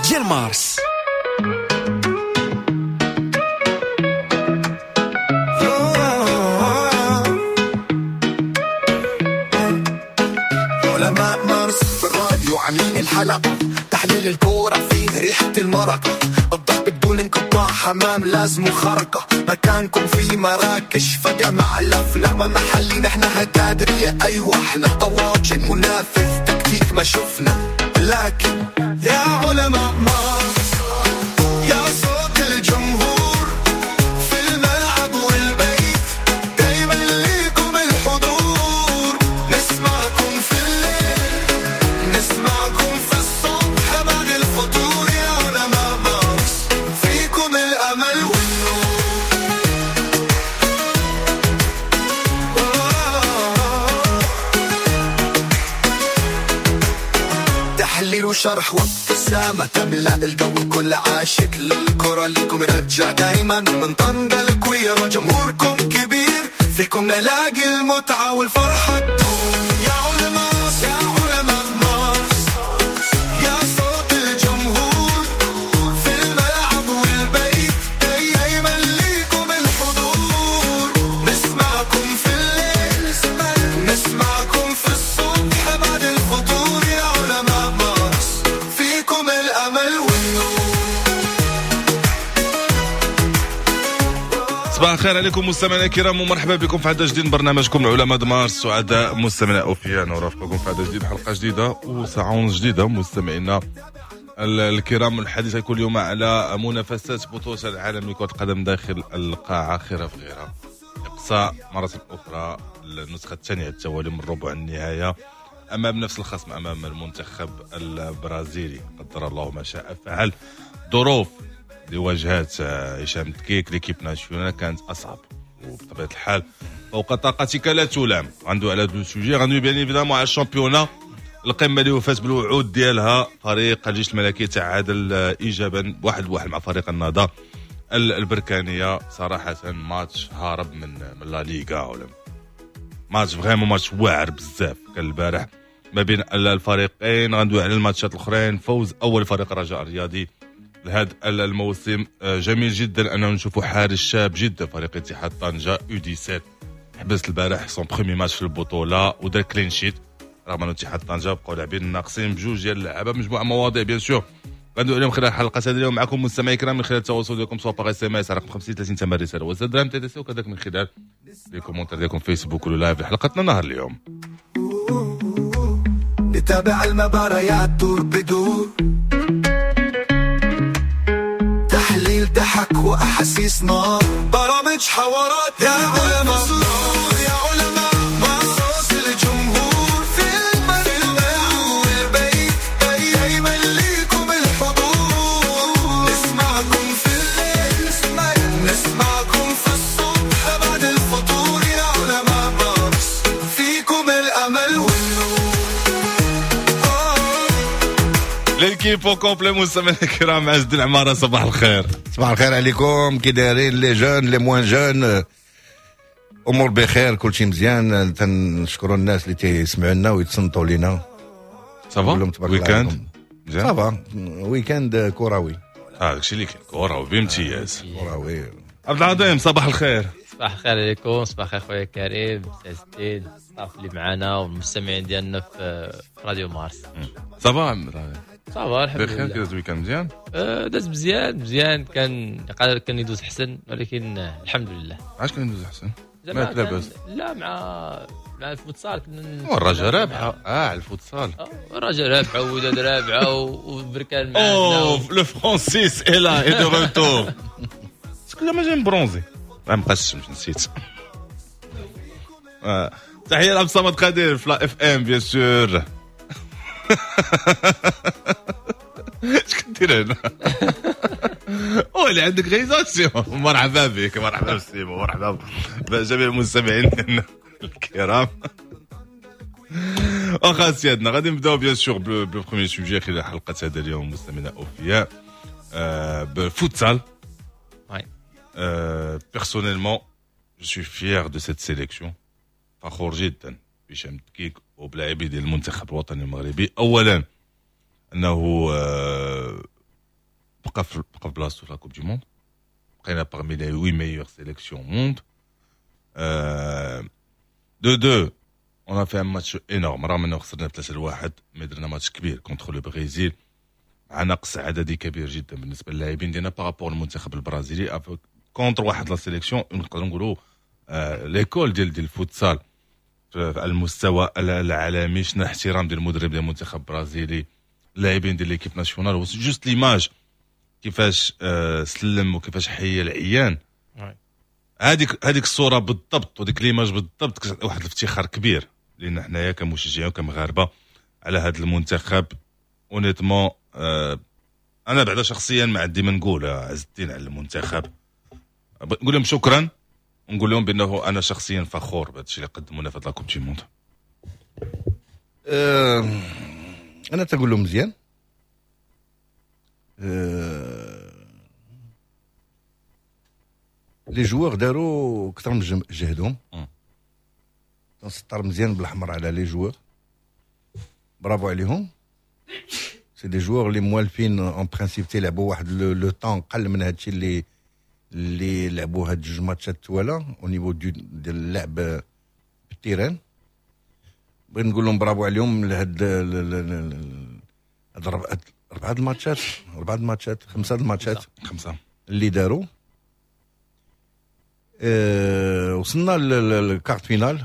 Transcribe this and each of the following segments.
ديال مارس. علماء مارس في الراديو عاملين الحلقة، تحليل الكورة فيه ريحة المرقة، الضغط بدون انقطاع، حمام لازم خرقة، مكانكم في مراكش فجأة مع الأفلام محلي، نحنا هكادرية أيوة احنا طواجن، منافس تكتيك ما شفنا، لكن يا علماء مارس يا صوت الجمهور في الملعب والبيت، دايما ليكم الحضور، نسمعكم في الليل نسمعكم في الصبح بعد الفطور، يا علماء مارس فيكم الأمل والنور. تحليل وشرح وابتسامة تملأ الجو، كل عاشق للكرة لكم يرجع دايما من طنجة الكويرة، جمهوركم كبير فيكم نلاقي المتعة والفرحة تدوم، يا علماء يا علماء مارس يا صوت الجمهور في الملعب والبيت، دايما ليكم الحضور، نسمعكم في الليل نسمعكم في الصبح بعد الفطور، يا علماء مارس فيكم الأمل والنور. صباح الخير عليكم مستمعينا الكرام ومرحبا بكم في حلقة جديد من برنامجكم العلماء مارس. سعداء مستمعينا أوفياء نرافقكم في حلقة جديد، حلقة جديدة وساعة جديدة مستمعينا الكرام. الحديث كل يوم على منافسات بطولة العالم لكرة القدم داخل القاعة خيرها في غيرها، إقصاء مرة أخرى النسخة الثانية التوالي من ربع النهاية أمام نفس الخصم، أمام المنتخب البرازيلي. قدر الله ما شاء فعل. ظروف اللي واجهات هشام تكيك ليكيب ناسيونال كانت أصعب، وبطبيعة الحال فوق طاقتك لا تلام. عنده على دو سوجي، غندوي بيان ايفيدامون على الشامبيونا، القمة اللي وفات بالوعود ديالها. فريق الجيش الملكي تعادل إيجابا 1-1 مع فريق النهضة البركانية. صراحة ماتش هارب من لا ليغا، ولا ماتش فريمون ماتش واعر بزاف كان البارح ما بين الفريقين. غندوي على الماتشات الاخرين. فوز اول فريق الرجاء الرياضي لهذا الموسم، جميل جدا انه نشوفوا حارس شاب جدا فريق اتحاد طنجة U17 حبس البارح سون برومي ماتش في البطوله ودار كلين شيت، رغم انه اتحاد طنجة بقاو لاعبين ناقصين بجوج ديال اللعابه. مجموعه مواضيع بيان سور غندوي عليهم خلال حلقه هذا اليوم معكم مستمعي الكرام، من خلال التواصل ديالكم سواء باغ اس ام اس رقم 50 30 تم الرساله وزدرام تي سي، وكذلك من خلال لي كومونتير ديالكم فيسبوك ولا لايف حلقتنا نهار اليوم. نتابع المباريات دور بدور، تحليل ضحك واحاسيس نار، برامج حوارات يا علماء يا علماء مارس، الجمهور في الملعب والبيت، دايما ليكم الحضور، نسمعكم في الليل نسمعكم في الصبح بعد الفطور، يا علماء مارس فيكم الأمل والنور. ليكيب او كومبلي مستمعينا الكرام، عز العمارة صباح الخير. صباح الخير عليكم، كي دايرين لي جون لي موان جون؟ امور بخير، كلشي مزيان. تنشكروا الناس اللي تيسمعوا لنا ويتصنتوا لينا. صافا ويكاند مزيان، صافا ويكاند كروي. داكشي اللي كاين كروي بامتياز. كروي. عبد العظيم صباح الخير. صباح الخير عليكم، صباح الخير خويا كريم، سعيد الصاف اللي معنا والمستمعين ديالنا في راديو مارس. صافا صافا الحمد بخير. لله. كي داز ويكاند مزيان؟ داز مزيان، كان يدوز حسن، ولكن الحمد لله. علاش كان يدوز احسن؟ زعما ما لاباس. لا مع الفوتسال الرجاء رابحه. الفوتسال الرجاء رابحه ووداد رابحه وبركان معنا. لو فرانسيس الا اي دو روتور. سكو ما جاي برونزي ما مقسمش نسيت. تحيه لعبد الصمد قادر في لا اف ام بيان سور. اش كدير هنا؟ اللي عندك غيزاسيون. مرحبا بك، مرحبا بسيمو، مرحبا بجميع المستمعين الكرام. واخا سيادنا غادي نبداو بيان سور بروميير سوجي خلال حلقه هذا اليوم مستمعينا اوفياء بالفوتسال. Personnellement, je suis fier de cette sélection. فخور جدا بهشام تكيك وبلاعبي ديال المنتخب الوطني المغربي. اولا انه بقى في بلاصتو في لا كوب دي موند بقينا parmi les 8 meilleures sélections au monde. 2-2 on a fait un match énorme رغم انه خسرنا 3-1 مي درنا ماتش كبير كونتر لو برازيل مع نقص عددي كبير جدا بالنسبه للاعبين ديالنا بارابور المنتخب البرازيلي كونتر واحد لا سيليكسيون نقدروا نقولوا ليكول ديال الفوتسال على المستوى العالمي. شنا احترام ديال المدرب ديال المنتخب البرازيلي اللاعبين ديال ليكيب ناسيونال وجوست ليماج كيفاش سلم وكيفاش حيا العيان. هذيك الصوره بالضبط وديك ليماج بالضبط واحد الافتخار كبير لان حنايا كمشجعين وكمغاربه على هذا المنتخب. اونيتمون انا بعدا شخصيا ما عندي ما نقول عز الدين على المنتخب، نقول لهم شكرا ونقول لهم بانه انا شخصيا فخور بهذا الشيء اللي قدمونا في هذا لاكوب دي موند. انا تقول لهم مزيان. لي جوار داروا اكثر من جهدهم، تنسطر مزيان بالاحمر على لي جوار، برافو عليهم. سي دي جوار اللي موالفين اون برانسيب تيلعبوا واحد لو طون قل من هادشي اللي لعبوا هاد جوج ماتشات توالى او نيفو ديال اللعب بالتيران. بغيت نقول لهم برافو عليهم لهاد أربعة الماتشات خمسة اللي داروا. وصلنا للكارت فينال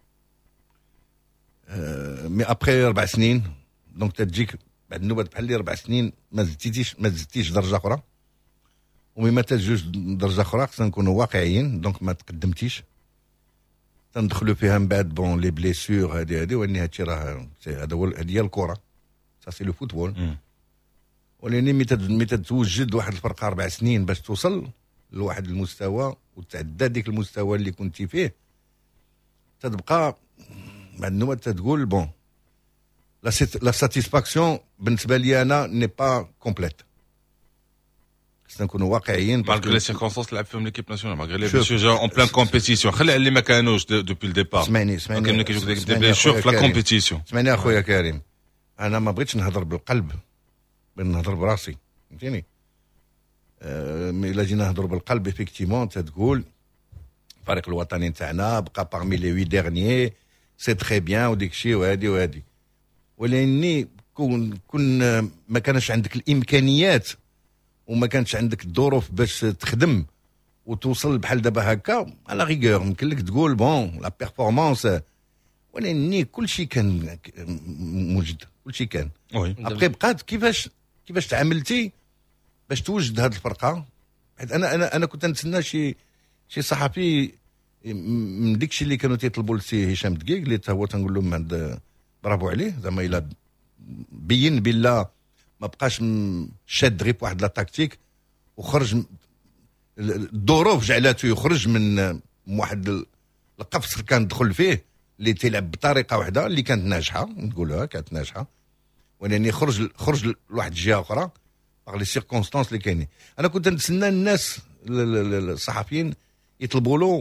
مي ابخي 4 سنين، دونك تجيك بعد النوبات بحال اللي 4 سنين ما زدتيش درجه اخرى، ومما تجوز درجه اخرى خصنا نكونوا واقعيين، دونك ما تقدمتيش تندخلوا فيها من بعد بون لي بليسور هذه وان هادشي راه هذا هو هي الكره سا سي لو فوتبول. ولكن مي تتوجد واحد الفرق 4 سنين باش توصل لواحد المستوى وتعدى ديك المستوى اللي كنتي فيه، تتبقى بعد النوبات تتقول بون لا ساتيسفاكسيون بالنسبه لي انا ني با كومبليت. خصنا نكونوا واقعيين مالغري لي سيركونستانس لعب فيهم ليكيب ناسيونال مالغري لي بليسيور اون بلان كومبيتيسيون. خلي اللي ما كانوش دوبي الديبار. اسمعني كاين كيجوك دي بليسيور في لا كومبيتيسيون. اسمعني اخويا كريم، انا ما بغيتش نهضر بالقلب، بغيت نهضر براسي، فهمتيني؟ مي الا جينا نهضروا بالقلب افيكتيمون تتقول الفريق الوطني نتاعنا بقى باغمي لي 8 ديرنيي سي تري بيان وديك الشيء وهادي، ولاني كون ما كانش عندك الامكانيات وما كانش عندك الظروف باش تخدم وتوصل بحال دابا هكا على غيغور يمكن لك تقول بون لا بيرفورمانس، ولاني كل شيء كان موجود، كل شيء كان. ابخي بقات كيفاش تعاملتي باش توجد هذه الفرقه. حيت انا كنت نتسنى شي صحفي من ديك الشيء اللي كانوا تيطلبوا لسي هشام دقيق اللي هو تنقول لهم عند برافو عليه زعما الا بين بالله ما بقاش شاد غير بواحد لا تاكتيك وخرج الظروف جعلته يخرج من واحد القفص اللي كان دخل فيه اللي تيلعب بطريقه واحده اللي كانت ناجحه، نقولها كانت ناجحه، ولكن خرج لواحد الجهه اخرى باغ لي سيركونستانس اللي كاينين. انا كنت نتسنى الناس الصحفيين يطلبوا له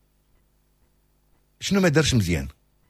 شنو ما دارش مزيان.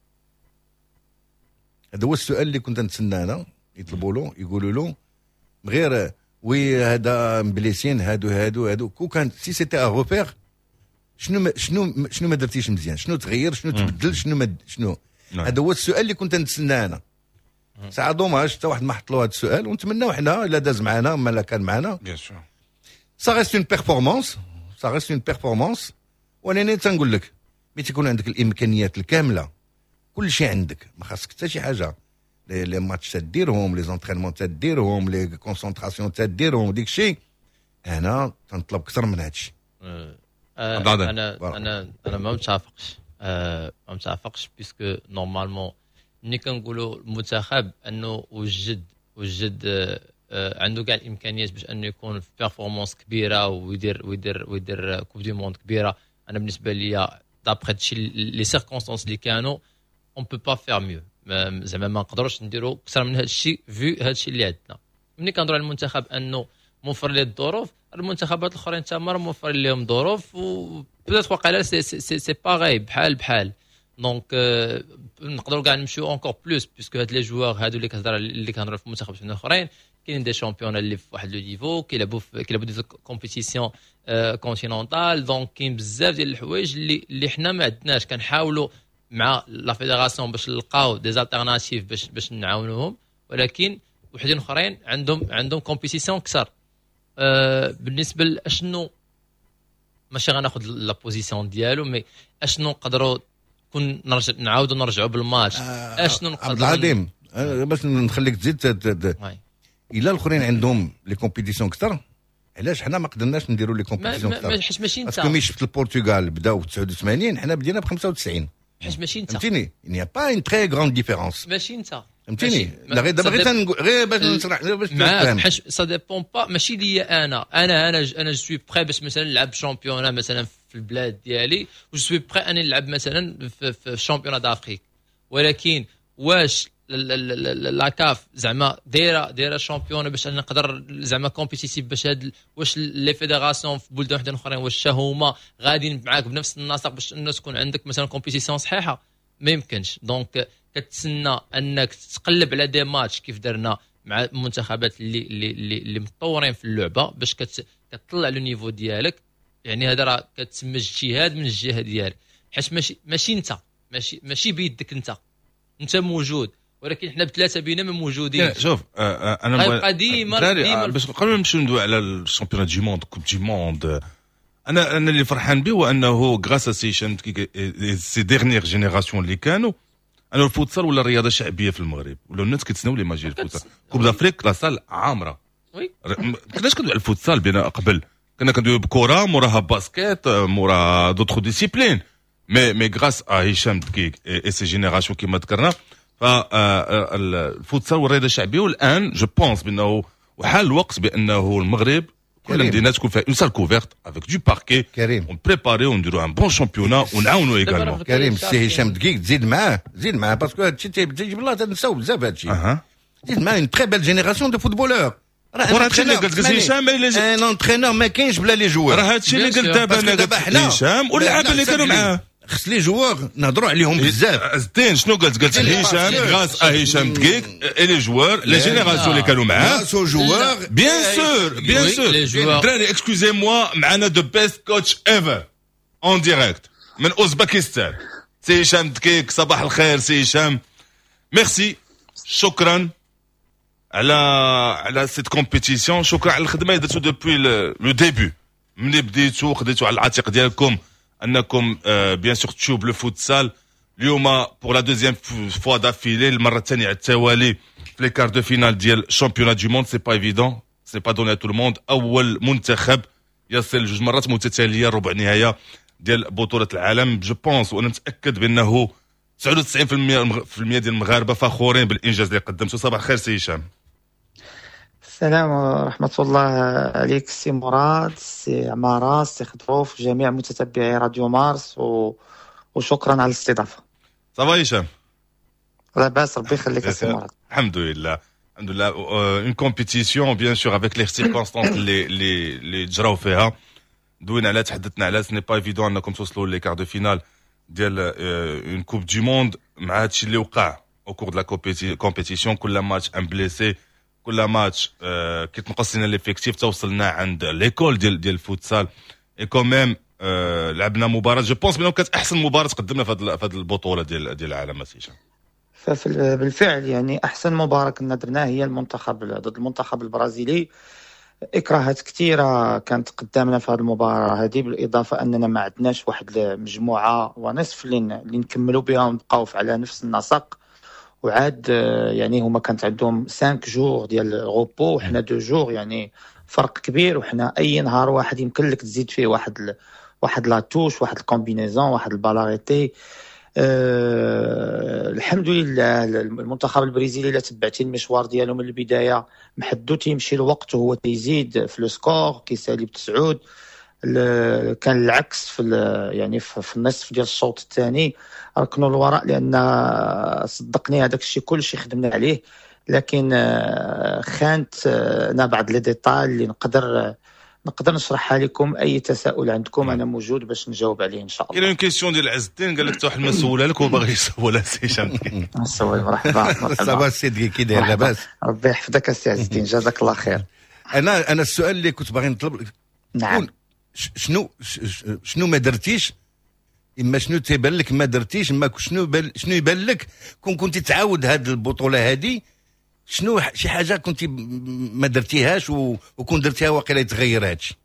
هذا هو السؤال اللي كنت نتسنى انا يطلبوا له، يقولوا له غير وي هذا مبليسين هادو كو كان سي سيتي ا روفير شنو ما درتيش مزيان، شنو تغير، شنو تبدل، شنو هذا هو السؤال اللي كنت نتسنى انا. ساعه دوماج حتى واحد ما حط له هذا السؤال، ونتمناو حنا الا داز معنا ما لا كان معنا بيان سور سا ريست اون بيرفورمانس. وانا تنقول لك ملي تكون عندك الامكانيات الكامله كل شيء عندك، ما خاصك حتى شي حاجه، لي ماتش تديرهم، لي زونطرينمون تديرهم، لي كونسونطراسيون تديرهم، ديك الشيء انا تنطلب اكثر من هذا الشيء. انا ما متفقش بيسكو نورمالمون ملي كنقولوا المنتخب انه وجد عنده كاع الامكانيات باش انه يكون في بيرفورمانس كبيره ويدير كوب دي موند كبيره. انا بالنسبه ليا دابخي هادشي لي سيركونستانس اللي كانوا اون بو با فير ميو، زعما ما نقدروش نديروا اكثر من هادشي في هادشي اللي عندنا. ملي كنهضروا على المنتخب انه موفر ليه الظروف، المنتخبات الاخرين تما موفر لهم ظروف و بيتيت واقيلا سي باغي بحال دونك نقدروا كاع نمشيو اونكور بلوس بيسكو هاد لي جوار هادو اللي كنهضروا في المنتخب الاخرين كاين دي شامبيون اللي في واحد لو نيفو كيلعبوا دي كومبيتيسيون كونتينونتال. دونك كاين بزاف ديال الحوايج اللي حنا ما عندناش. كنحاولوا مع لا فيدراسيون باش نلقاو دي التيرناتيف باش نعاونوهم، ولكن وحدين اخرين عندهم كومبيتيسيون كثر. بالنسبه لاشنو ماشي غناخذ لا بوزيسيون ديالو، مي اشنو نقدروا كون نعاودوا نرجعوا بالماتش. اشنو نقدروا عبد العظيم باش نخليك تزيد الا الاخرين عندهم لي كومبيتيسيون كثر، علاش حنا ما قدرناش نديروا لي كومبيتيسيون كثر؟ حيت ماشي انت. باسكو مي شفت البرتغال بداو ب 89 حنا بدينا ب 95. حيت ماشي انت. فهمتيني؟ il n'y a pas une très grande différence. ماشي انت. فهمتيني؟ لا غير دابا غير باش نشرح باش تفهم. حيت سا ديبون با ماشي ليا انا جو سوي بري باش مثلا نلعب شامبيونا مثلا في البلاد ديالي، و سوي بري اني نلعب مثلا في شامبيونا دافريك. ولكن واش لا كاف زعما دايره شامبيون باش انا نقدر زعما كومبيتيتيف باش واش لي فيدراسيون في بلدان وحدين اخرين واش هما غاديين معاك بنفس النسق باش الناس تكون عندك مثلا كومبيتيسيون صحيحه؟ ما يمكنش. دونك كتسنى انك تقلب على دي ماتش كيف درنا مع المنتخبات اللي متطورين في اللعبه باش كتطلع لو نيفو ديالك. يعني هذا راه كتسمى اجتهاد من الجهه ديالك، حيت ماشي انت، ماشي بيدك انت موجود، ولكن احنا بثلاثه بينا ما موجودين. شوف انا ديما باش قبل ما نمشيو ندوي على الشامبيون دي موند كوب دي موند، انا اللي فرحان به هو انه غراس سيشن سي ديرنيير جينيراسيون اللي كانوا انه الفوتسال ولا رياضه شعبيه في المغرب، ولا الناس كيتسناو لي ماجي الفوتسال. كوب دافريك لا سال عامره. وي ما كناش كندوي على الفوتسال بينا قبل، كنا كندوي بكره موراها باسكيت مورا دوطخ ديسيبلين. مي غراس ا هشام دقيق اي سي جينيراسيون كيما ذكرنا، فالفوتسال والرياضه الشعبيه. والان جو بونس بانه وحال الوقت بانه المغرب كل المدينه تكون فيها اون سال كوفيرت افيك دو باركي كريم ونبريباريو ونديرو ان بون شامبيونا ونعاونوا ايغالمون. كريم السي هشام دقيق زيد معاه باسكو هادشي تيجيب الله تنساو بزاف هادشي. زيد معاه اون تري بيل جينيراسيون دو فوتبولور. راه هادشي اللي قلت هشام ان انترينور ما كاينش بلا لي جوار. راه هادشي اللي قلت دابا هشام واللعابه اللي كانوا معاه. خص لي جوار نهضروا عليهم بزاف. زين شنو قلت هشام غاس هشام دقيق اي لي جوار لي جينيراسيون اللي كانوا معاه سو جوار بيان سور. دراري اكسكوزي موا معنا دو بيست كوتش ايفر اون ديريكت من اوزبكستان سي هشام دقيق. صباح الخير سي هشام، ميرسي، شكرا على سيت كومبيتيسيون، شكرا على الخدمه اللي درتو دوبوي لو ديبي ملي بديتو خديتو على العاتق ديالكم انكم بيان سور تشوب لو فوتسال. اليوم بور لا دوزيام فوا دافيلي المره الثانيه على التوالي في لي كار دو فينال ديال الشامبيونات دي موند. سي با ايفيدون، سي با دوني تو الموند. اول منتخب يصل جوج مرات متتاليه ربع نهايه ديال بطوله العالم. جو بونس وانا متاكد بانه 99% ديال المغاربه فخورين بالانجاز اللي قدمته. صباح الخير سي هشام. السلام ورحمة الله عليك سي مراد، سي عمارة، سي خطروف، جميع متتبعي راديو مارس وشكرا على الاستضافة. صباح هشام. لا باس، ربي يخليك سي مراد. الحمد لله اون كومبيتيسيون بيان سور افيك لي سيركونستانس اللي جراو فيها. دوينا على تحدثنا على سني با ايفيدون انكم توصلوا لي كار دو فينال ديال اون كوب دي موند مع هادشي اللي وقع او كور دو لا كومبيتيسيون. كل ماتش ان بليسي، كل ماتش كيتنقص لنا ليفيكتيف توصلنا عند ليكول ديال الفوتسال. اي كوميم لعبنا مباراه جو بونس بانه كانت احسن مباراه قدمنا في هذه البطوله ديال العالم اسيشا. بالفعل يعني احسن مباراه كنا درناها هي المنتخب ضد المنتخب البرازيلي. اكراهات كثيره كانت قدامنا في هذه المباراه هذه، بالاضافه اننا ما عندناش واحد المجموعه ونصف اللي نكملوا بها ونبقاو على نفس النسق. وعاد يعني هما كانت عندهم 5 جور ديال غوبو وحنا 2 جور، يعني فرق كبير. وحنا اي نهار واحد يمكن لك تزيد فيه واحد لا توش، واحد الكومبينيزون، واحد البالاريتي. الحمد لله المنتخب البرازيلي الا تبعتي المشوار ديالو من البدايه محدود تيمشي الوقت وهو تيزيد في السكور كيسالي بتسعود. كان العكس يعني في النصف ديال الشوط الثاني ركنوا الوراء، لان صدقني هذاك الشيء كلشي خدمنا عليه، لكن خانت بعض لي ديتاي اللي نقدر نقدر نشرحها لكم. اي تساؤل عندكم انا موجود باش نجاوب عليه ان شاء الله. كاين اون كيسيون ديال عز الدين قال لك واحد المسؤول لك وباغي يسولها سي شامكي. سوي مرحبا. صباح سيدي كي داير لاباس؟ ربي يحفظك السي عز الدين جزاك الله خير. انا السؤال اللي كنت باغي نطلب نعم شنو ما درتيش، اما شنو تيبان لك ما درتيش، اما شنو يبان لك كنتي تعاود هذه البطوله هذه، شنو شي حاجه كنتي ما درتيهاش وكون درتيها واقيلا يتغير هادشي؟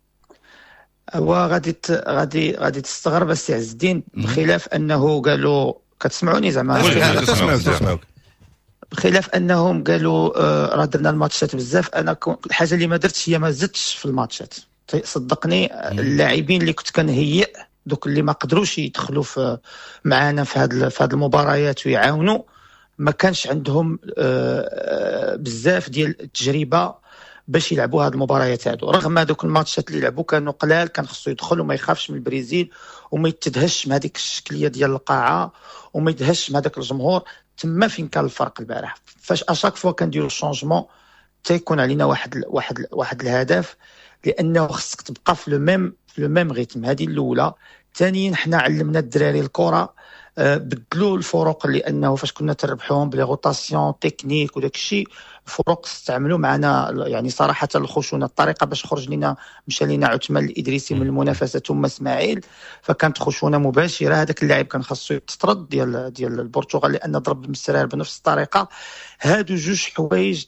غادي تستغرب السي عز الدين، بخلاف انه قالوا كتسمعوني زعما تسمعوك بخلاف انهم قالوا راه درنا الماتشات بزاف. انا الحاجه اللي ما درتش هي ما زدتش في الماتشات. صدقني اللاعبين اللي كنت كنهيئ دوك اللي ما قدروش يدخلوا معانا في هاد المباريات ويعاونوا، ما كانش عندهم بزاف ديال التجربه باش يلعبوا هاد المباريات هادو. رغم هذوك الماتشات اللي لعبوا كانوا قلال، كان خصو يدخل وما يخافش من البرازيل وما يتدهش من هذيك الشكليه ديال القاعه وما يدهش من هذاك الجمهور. تما فين كان الفرق البارح، فاش اشاك فوا كنديروا الشونجمون تيكون علينا واحد الهدف، لانه خصك تبقى في لو ميم ريتم. هذه الاولى. ثانيا حنا علمنا الدراري الكره، بدلوا الفروق، لانه فاش كنا تربحوهم بلي روتاسيون تكنيك وداك الشيء الفروق استعملوا معنا يعني صراحه الخشونه. الطريقه باش خرج لنا مشى لنا عثمان الادريسي من المنافسه ثم اسماعيل، فكانت خشونه مباشره. هذاك اللاعب كان خاصو يتطرد ديال البرتغال لان ضرب المسرار بنفس الطريقه. هادو جوج حوايج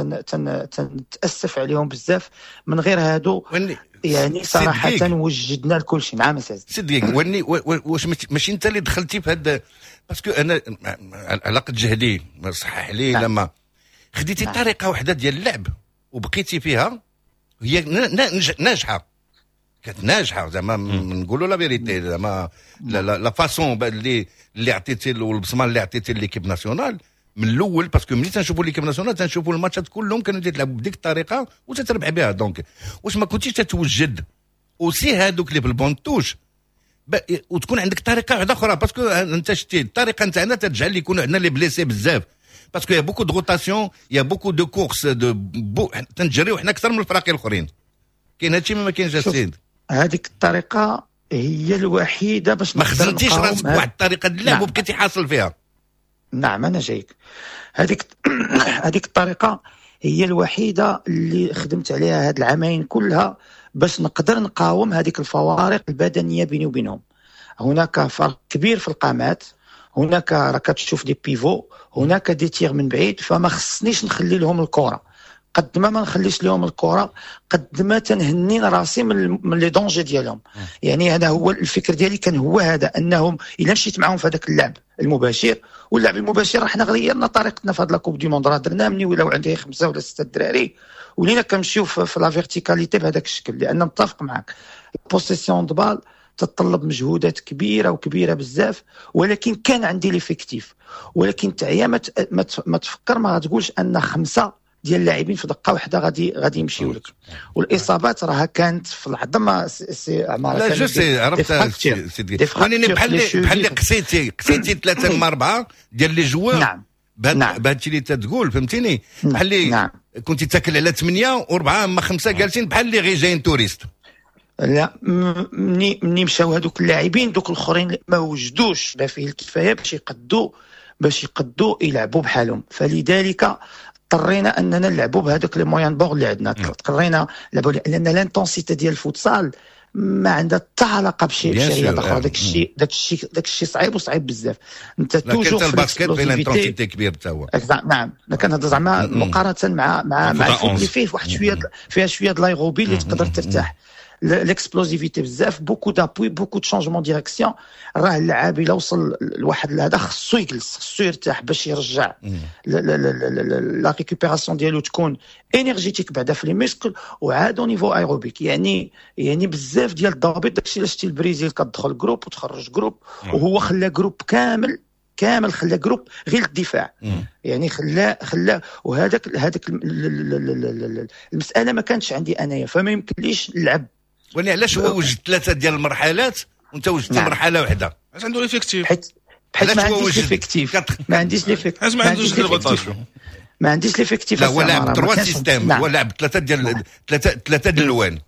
تاسف عليهم بزاف. من غير هادو يعني صراحه وجدنا لكل شيء. نعم سيدي واش ماشي انت اللي دخلتي في هذا؟ باسكو انا على قد جهدي صحح لي لما خديتي طريقه واحده ديال اللعب وبقيتي فيها هي ناجحه، كانت ناجحه زعما نقولوا لا فيريتي، زعما لا فاسون اللي عطيتي والبصمه اللي عطيتي ليكيب ناسيونال من الاول. باسكو ملي تنشوفوا ليكيب ناسيونال تنشوفوا الماتشات كلهم كانوا تلعبوا بديك الطريقه وتتربح بها. دونك واش ما كنتيش تتوجد وسي هادوك اللي بالبونتوش وتكون عندك طريقه واحده اخرى؟ باسكو انت شتي الطريقه نتاعنا تجعل يكونوا عندنا لي بليسي بزاف، باسكو يا بوكو دو روتاسيون يا بوكو دو كورس تنجريو حنا اكثر من الفرق الاخرين. كاين هادشي ما كاينش السيد. هذيك الطريقه هي الوحيده باش ما خزنتيش راسك بواحد الطريقه اللعب وبقيتي حاصل فيها. نعم انا جايك. هذيك الطريقه هي الوحيده اللي خدمت عليها هاد العامين كلها باش نقدر نقاوم هذيك الفوارق البدنيه بيني وبينهم. هناك فرق كبير في القامات، هناك راك تشوف دي بيفو، هناك دي تيغ من بعيد، فما خصنيش نخلي لهم الكره. قد ما نخليش لهم الكره قد ما تنهنين راسي من لي دونجي ديالهم. يعني هذا هو الفكر ديالي، كان هو هذا انهم الا مشيت معهم في هذاك اللعب المباشر، واللعب المباشر حنا غيرنا طريقتنا في هذا لاكوب دي موند. راه درنا مني ولو عندي 5 ولا 6 دراري ولينا كنمشيو في لا فيرتيكاليتي بهذاك الشكل، لان نتفق معك البوسيسيون دو بال تتطلب مجهودات كبيره بزاف. ولكن كان عندي ليفيكتيف، ولكن تعيا ما تفكر ما تقولش ان 5 ديال اللاعبين في دقه واحده غادي يمشيو لك. والاصابات راها كانت في العظمه سي عماره. لا جو سي عرفت سيدي خليني بحال قسيتي 3 من 4 ديال لي جوار. نعم بهادشي اللي تتقول فهمتيني، بحال اللي كنتي تاكل على 8 و4 اما 5 جالسين بحال اللي غير جايين توريست. لا مني مشاو هذوك اللاعبين دوك الاخرين ما وجدوش ما فيه الكفايه باش يقدوا يلعبوا بحالهم، فلذلك اضطرينا اننا نلعبوا بهذوك لي مويان بور اللي عندنا. اضطرينا نلعبوا لان لانتونسيتي ديال الفوتسال ما عندها حتى علاقه بشي رياضه اخرى. داك الشيء صعيب وصعيب بزاف. انت توجور في الباسكيت فيه لانتونسيتي كبير حتى هو. نعم كنهضر زعما مقارنه مع الفوت اللي فيه واحد شويه فيها شويه د لايغوبي اللي تقدر ترتاح. ليكسبلوزيفيتي بزاف، بوكو دابوي، بوكو دو شونجمون ديريكسيون. راه اللاعب الا وصل لواحد هذا خصو يجلس، خصو يرتاح باش يرجع لا ريكوبيراسيون ديالو تكون انرجيتيك بعدا في لي ميسكل وعاد نيفو ايروبيك. يعني بزاف ديال الضوابط. داكشي علاش البرازيل كتدخل جروب وتخرج جروب، وهو خلى جروب كامل خلى جروب غير الدفاع. يعني خلى وهذاك المساله ما كانتش عندي انايا، فما يمكنليش نلعب. ولكن علاش هو وجد 3 ديال المرحلات وانت وجدت مرحله واحده؟ علاش عنده ليفيكتيف؟ حيت ما عنديش ليفيكتيف. ما عنديش ليفيكتيف. لا هو لعب 3 سيستيم، هو لعب 3 ديال الالوان.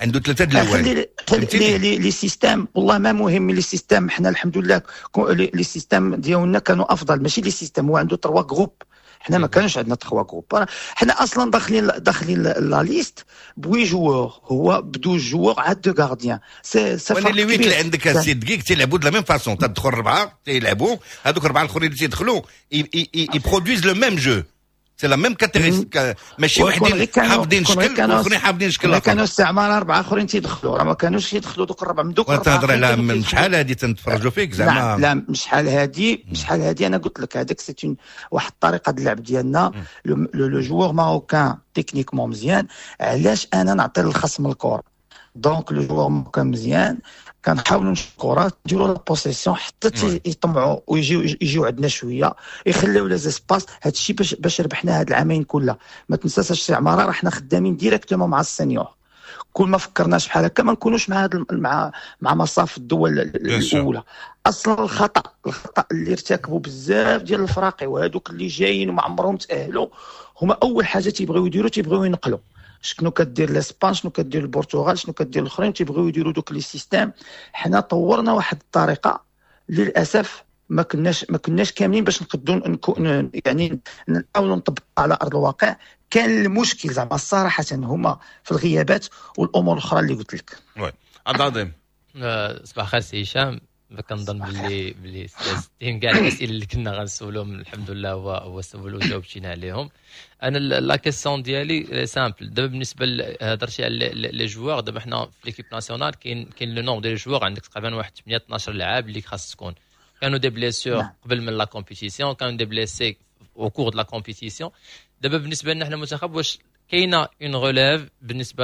عنده 3 دلوان. لي سيستم والله ما مهم لي سيستم. حنا الحمد لله لي سيستم ديالنا كانوا افضل، ماشي لي سيستم هو عنده 3 جروب، حنا ما كانش عندنا 3 جروب. حنا اصلا داخلين لا ليست بوي جوور، هو بدو جوور عاد دو غارديان. سي فرق كبير. اللي اللي عندك السي دقيق تيلعبوا د لا ميم فاسون، تدخل 4 تيلعبوا، هذوك 4 الاخرين اللي تيدخلوا يبرودويز لو ميم جو، سي لا ميم كاتيغوري، ماشي وحدين حافظين شكل والاخرين حافظين شكل. كانوا استعمار 4 اخرين تيدخلوا، راه ما كانوش يدخلوا دوك 4 من دوك 4. تهضر على من شحال هذه تنتفرجوا فيك زعما؟ لا مش شحال هذه انا قلت لك هذاك سي واحد الطريقه ديال اللعب ديالنا. لو جوور ماروكان تكنيكمون مزيان، علاش انا نعطي للخصم الكره؟ دونك لو جوور ماروكان مزيان، كنحاولوا نشوفوا الكره نديروا لا بوسيسيون حتى يطمعوا ويجيو عندنا شويه، يخليو لي زيسباس. هادشي باش ربحنا هاد العامين كلها. ما تنساش السي عماره راه حنا خدامين ديريكتومون مع السينيور، كل ما فكرناش بحال هكا ما نكونوش مع مصاف الدول الاولى. اصلا الخطا اللي ارتكبوا بزاف ديال الفراقي وهذوك اللي جايين وما عمرهم تاهلوا، هما اول حاجه تيبغيو ينقلوا. شنو كدير الاسبان، شنو كدير البرتغال، شنو كدير الاخرين، تيبغيو يديروا دوك لي سيستيم. حنا طورنا واحد الطريقه للاسف ما كناش كاملين باش نقدروا يعني نحاولوا نطبقوا على ارض الواقع. كان المشكل زعما صراحه هما في الغيابات والامور الاخرى اللي قلت لك. وي عبد العظيم. صباح الخير سي هشام. كنظن باللي 60 كاع الاسئله اللي كنا غنسولهم الحمد لله هو سولوا وجاوبتينا عليهم. انا لا كيسيون ديالي سامبل. دابا بالنسبه هضرتي على لي جوار، دابا حنا في ليكيب ناسيونال كاين لو نومبر ديال الجوار، عندك تقريبا واحد 8 12 لاعب اللي خاص تكون. كانوا دي بليسيور قبل من لا كومبيتيسيون، كانوا دي بليسي او كور دو لا كومبيتيسيون. دابا بالنسبه لنا حنا المنتخب واش كاينه اون ريليف بالنسبه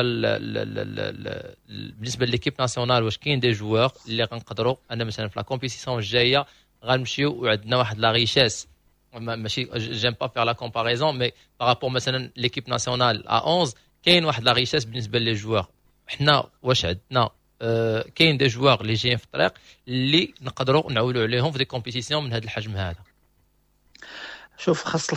لليكيب ناسيونال؟ واش كاين دي جوار اللي غنقدروا انا مثلا في لا كومبيتيسيون الجايه غنمشيو وعندنا واحد لا ريشيس؟ ماشي جيم با فير لا كومباريزون مي بارابور مثلا ليكيب ناسيونال ا 11 كاين واحد لا ريشيس بالنسبه لي جوار. حنا واش عندنا كاين دي جوار اللي جايين في الطريق اللي نقدروا نعولوا عليهم في دي كومبيتيسيون من هذا الحجم هذا؟ شوف، خاص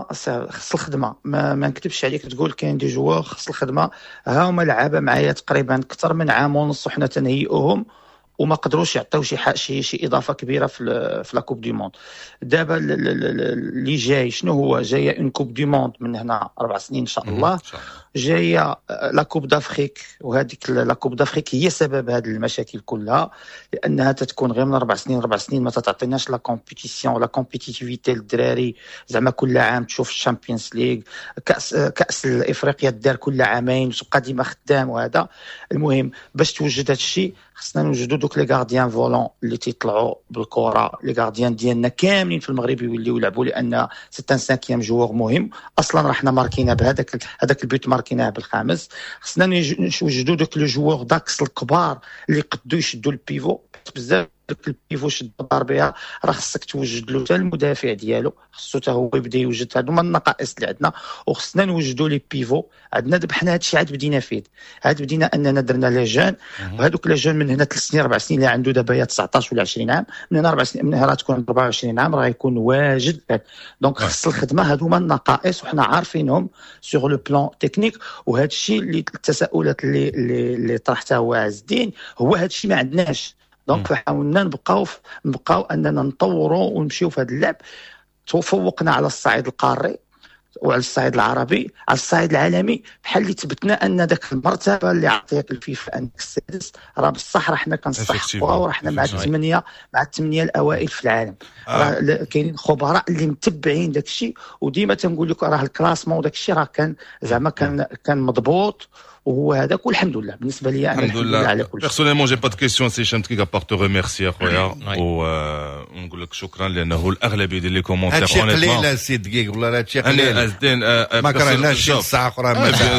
الخدمه ما نكتبش عليك تقول كاين دي جوار خاص الخدمه. ها هما لعابه معايا تقريبا اكثر من عام ونص وحنا تنهيئوهم وما قدروش يعطيو شي اضافه كبيره في لا كوب دي موند. دابا اللي جاي شنو هو؟ جايه اون كوب دي موند من هنا 4 سنين ان شاء الله. جايه لا كوب دافريك، وهذيك لا كوب دافريك هي سبب هذه المشاكل كلها، لانها تتكون غير من 4 سنين ما تعطيناش لا كومبيتيسيون لا كومبيتيتيفيتي للدراري. زعما كل عام تشوف الشامبيونز ليغ، كاس افريقيا دار كل عامين وتبقى ديما خدام. وهذا المهم باش توجد هذا الشيء خصنا نوجدوا دوك لي غارديان فولون اللي تيطلعوا بالكره. لي غارديان ديالنا كاملين في المغرب يوليو يلعبوا، لان سيت ان 5 جوور مهم. اصلا راه حنا ماركينا بهذاك البيت، ماركيناه بالخامس. خصنا نوجدوا دوك لي جوور داكس الكبار اللي يقدروا يشدوا البيفو. بزاف داك البيفو شد الضربيه راه خصك توجد له حتى المدافع ديالو، خصو حتى هو يبدا يوجد. هادو هما النقائص اللي عندنا، وخصنا نوجدوا لي بيفو. عندنا دابا حنا هادشي عاد بدينا فيه، عاد بدينا اننا درنا لي جون، وهذوك لي جون من هنا 3 سنين 4 سنين اللي عنده دابا 19 ولا 20 عام، من هنا 4 سنين من هنا تكون 24 عام راه يكون واجد. دونك خص الخدمه. هادو هما النقائص وحنا عارفينهم سور لو بلان تكنيك. وهذا الشيء اللي التساؤلات اللي طرحتها هو عز الدين، هو هذا الشيء ما عندناش. دونك فحاولنا نبقاو اننا نطوروا ونمشيو في هذا اللعب. تفوقنا على الصعيد القاري وعلى الصعيد العربي، على الصعيد العالمي بحال اللي ثبتنا ان ذاك المرتبه اللي عطيك الفيفا انك السادس راه بصح راه حنا كنستحقوها، وراه حنا مع الثمانيه الاوائل في العالم. راه كاينين خبراء اللي متبعين داك الشيء، وديما تنقول لك راه الكلاسمون وداك الشيء راه كان زعما كان مضبوط. وهو هذاك والحمد لله بالنسبه لي انا. الحمد لله على كل شيء. بيرسونيلمون جي با دو كيسيون سي هشام تكيك ابارت ريميرسي اخويا، ونقول لك شكرا لانه الاغلبيه ديال لي كومونتير هادشي قليل السي دقيق والله هادشي قليل. ازدين ما كرهناش شي ساعه اخرى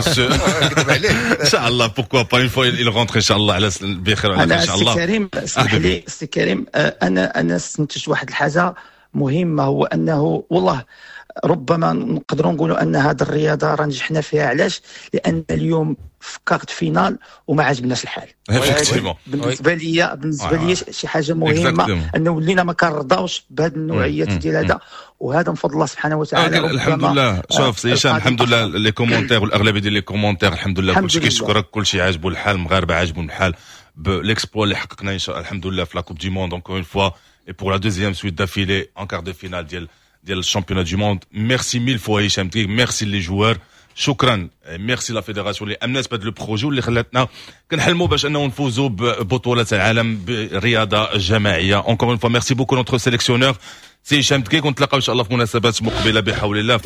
نكذب عليك ان شاء الله. بوركوا با اون فوا يل رونتر ان شاء الله على بخير وعلى ان شاء الله. كريم اسمح لي سي كريم، انا استنتجت واحد الحاجه مهمه، هو انه والله ربما نقدروا نقولوا ان هذه الرياضه راه نجحنا فيها. علاش؟ لان اليوم فكرت فينال وما عجبناش الحال. بالنسبه لي شي حاجه مهمه ان ولينا ما كنرضاوش بهذه النوعيه ديال هذا، وهذا من فضل الله سبحانه وتعالى. الحمد لله. شوف سي هشام، الحمد لله لي كومونتير والاغلبيه ديال لي كومونتير الحمد لله كلشي كيشكرك، كلشي عاجبو الحال، المغاربه عاجبو الحال بالاكسبو اللي حققنا ان شاء الحمد لله في لا كوب دي موند encore une fois et pour la deuxième suite d'affilée en quart de finale ديال الشامبيونات دو موند. ميرسي ميل فوا هشام تيك، ميرسي لي جوار، شكرا، ميرسي لا فيدراسيون اللي امنات بهذا لو بروجي واللي خلاتنا كنحلموا باش انه نفوزوا ببطوله العالم برياضه جماعيه. encore une fois merci beaucoup notre sélectionneur سي هشام تكيك، ونتلاقاو ان شاء الله في مناسبات مقبله بحول الله.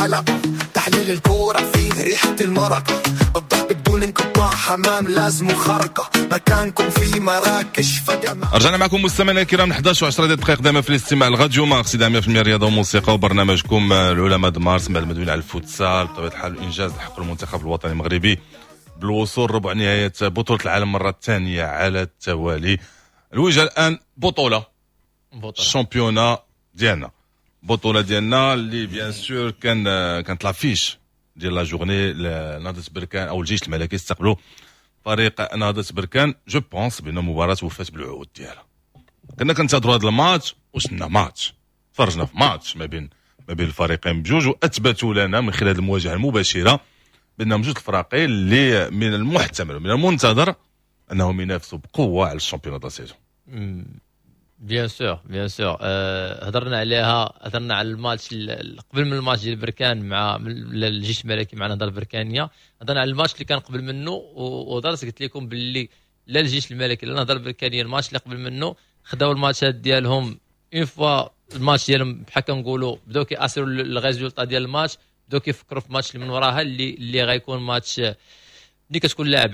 الحلقة تحليل الكورة فيه ريحة المرقة الضغط بدون انقطاع حمام لازم خرقة مكانكم في مراكش فجأة. رجعنا معكم مستمعينا الكرام 11 و10 دقائق دائما في الاستماع الغاديو ماركسي دائما في الرياضة والموسيقى وبرنامجكم العلماء مارس مع المدوين على الفوتسال بطبيعة الحال إنجاز حق المنتخب الوطني المغربي بالوصول ربع نهاية بطولة العالم المرة الثانية على التوالي. الوجهة الآن بطولة الشامبيونا ديالنا بطولة ديالنا اللي بيان سور كانت لافيش ديال لا جورني نهضة بركان او الجيش الملكي استقبلوا فريق نهضة بركان. جو بونس بان مباراة وفات بالوعود ديالها. كنا كنتظروا هذا الماتش وشنا ماتش فرجنا في ماتش ما بين الفريقين بجوج واثبتوا لنا من خلال المواجهة المباشرة بانهم جوج الفريقين اللي من المحتمل ومن المنتظر انهم ينافسوا بقوة على الشامبيون دا سيزون. بيان سور هضرنا على الماتش قبل من الماتش ديال بركان مع الجيش الملكي مع النهضه البركانيه. هضرنا على الماتش اللي كان قبل منه ودرت قلت لكم باللي لا الجيش الملكي لا النهضه البركانيه الماتش اللي قبل منه خداو الماتشات ديالهم اون فوا الماتش ديالهم بحال كنقولوا بداو كيأثروا الريزولطا ديال الماتش بداو كيفكروا في الماتش اللي من وراها اللي غيكون ماتش ملي كتكون لاعب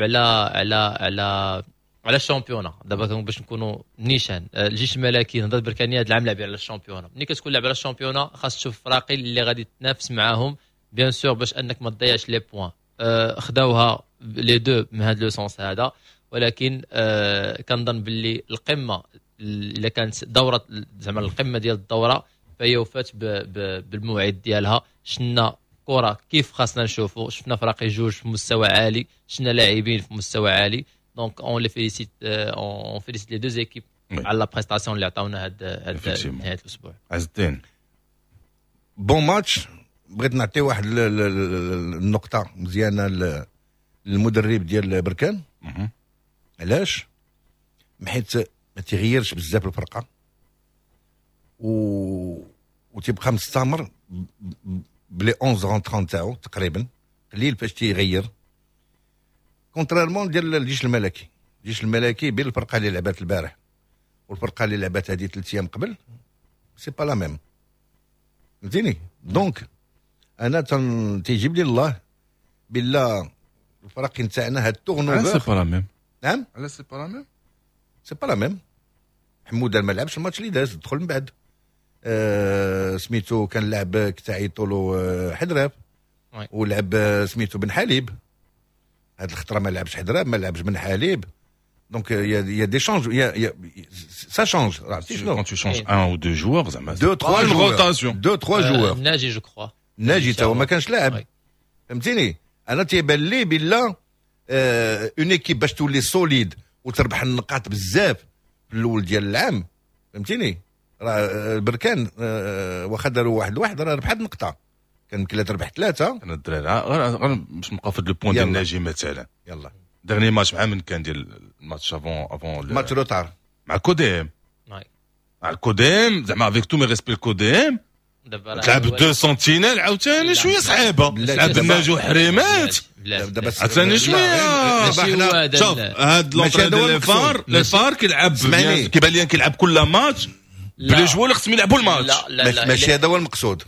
على الشامبيونا. دابا باش نكونوا نيشان الجيش الملكي نهضة بركانيه هذا العام لعب على الشامبيونا. ملي كتكون لاعب على الشامبيونا خاص تشوف فراقي اللي غادي تنافس معاهم بيان سور باش انك ما تضيعش لي بوين. خداوها لي دو من هذا لو سونس هذا ولكن كنظن باللي القمه الا كانت دوره زعما القمه ديال الدوره فهي وفات بالموعد ديالها. شفنا كره كيف خاصنا نشوفوا شفنا فراقي جوج في مستوى عالي شفنا لاعبين في مستوى عالي. Donc on les félicite les deux équipes على la prestation اللي عطاونا هاد نهاية الأسبوع. عز الدين بون ماتش. بغيت نعطي واحد النقطة مزيانة للمدرب ديال بركان. علاش؟ حيت ما تغيرش بزاف الفرقة وتبقى مستمر بلي 11 رونترون تاعو تقريبا قليل فاش تيغير كونترارمون ديال الجيش الملكي بين الفرقه اللي لعبات البارح والفرقه اللي لعبات هذه 3 ايام قبل سي با لا ميم فهمتيني. دونك انا تيجيب لي الله بالله الفرق نتاعنا هاد التورنوفر سي با لا ميم. نعم على سي با لا ميم سي با لا ميم. حموده ما لعبش الماتش اللي داز دخل من بعد سميتو كان لعب كتاعيطولو حدراب ولعب سميتو بن حليب. هاد الخطره ما لعبش حدراب ما لعبش بن حليب. دونك يا دي شونج ça change. Quand tu changes un ou deux joueurs, ça 2-3 rotation. 2-3 joueurs. ناجي جو كخوا ناجي تا هو ما كانش لاعب فهمتيني. انا تيبان لي بالله اون ايكيب باش تولي سوليد وتربح النقاط بزاف في الاول ديال العام فهمتيني. راه بركان واخا داروا 1-1 راه ربحت نقطه كان كلا تربح 3. انا الدراري غير باش نبقى في لو بوين ديال الناجي مثلا. يلا ديرني ماتش مع من كان ديال الماتش افون ماتش روتار مع كوديم. مع الكوديم زعما افيك تو مي ريسبي الكوديم تلعب 2 سنتينيل عاوتاني شويه صعيبه. تلعب الناجو حريمات دابا عاوتاني شويه. شوف هاد لونطري ديال الفار كيلعب كيبان لي كيلعب كل ماتش بلي جوار اللي خصهم يلعبوا الماتش. ماشي هذا هو المقصود.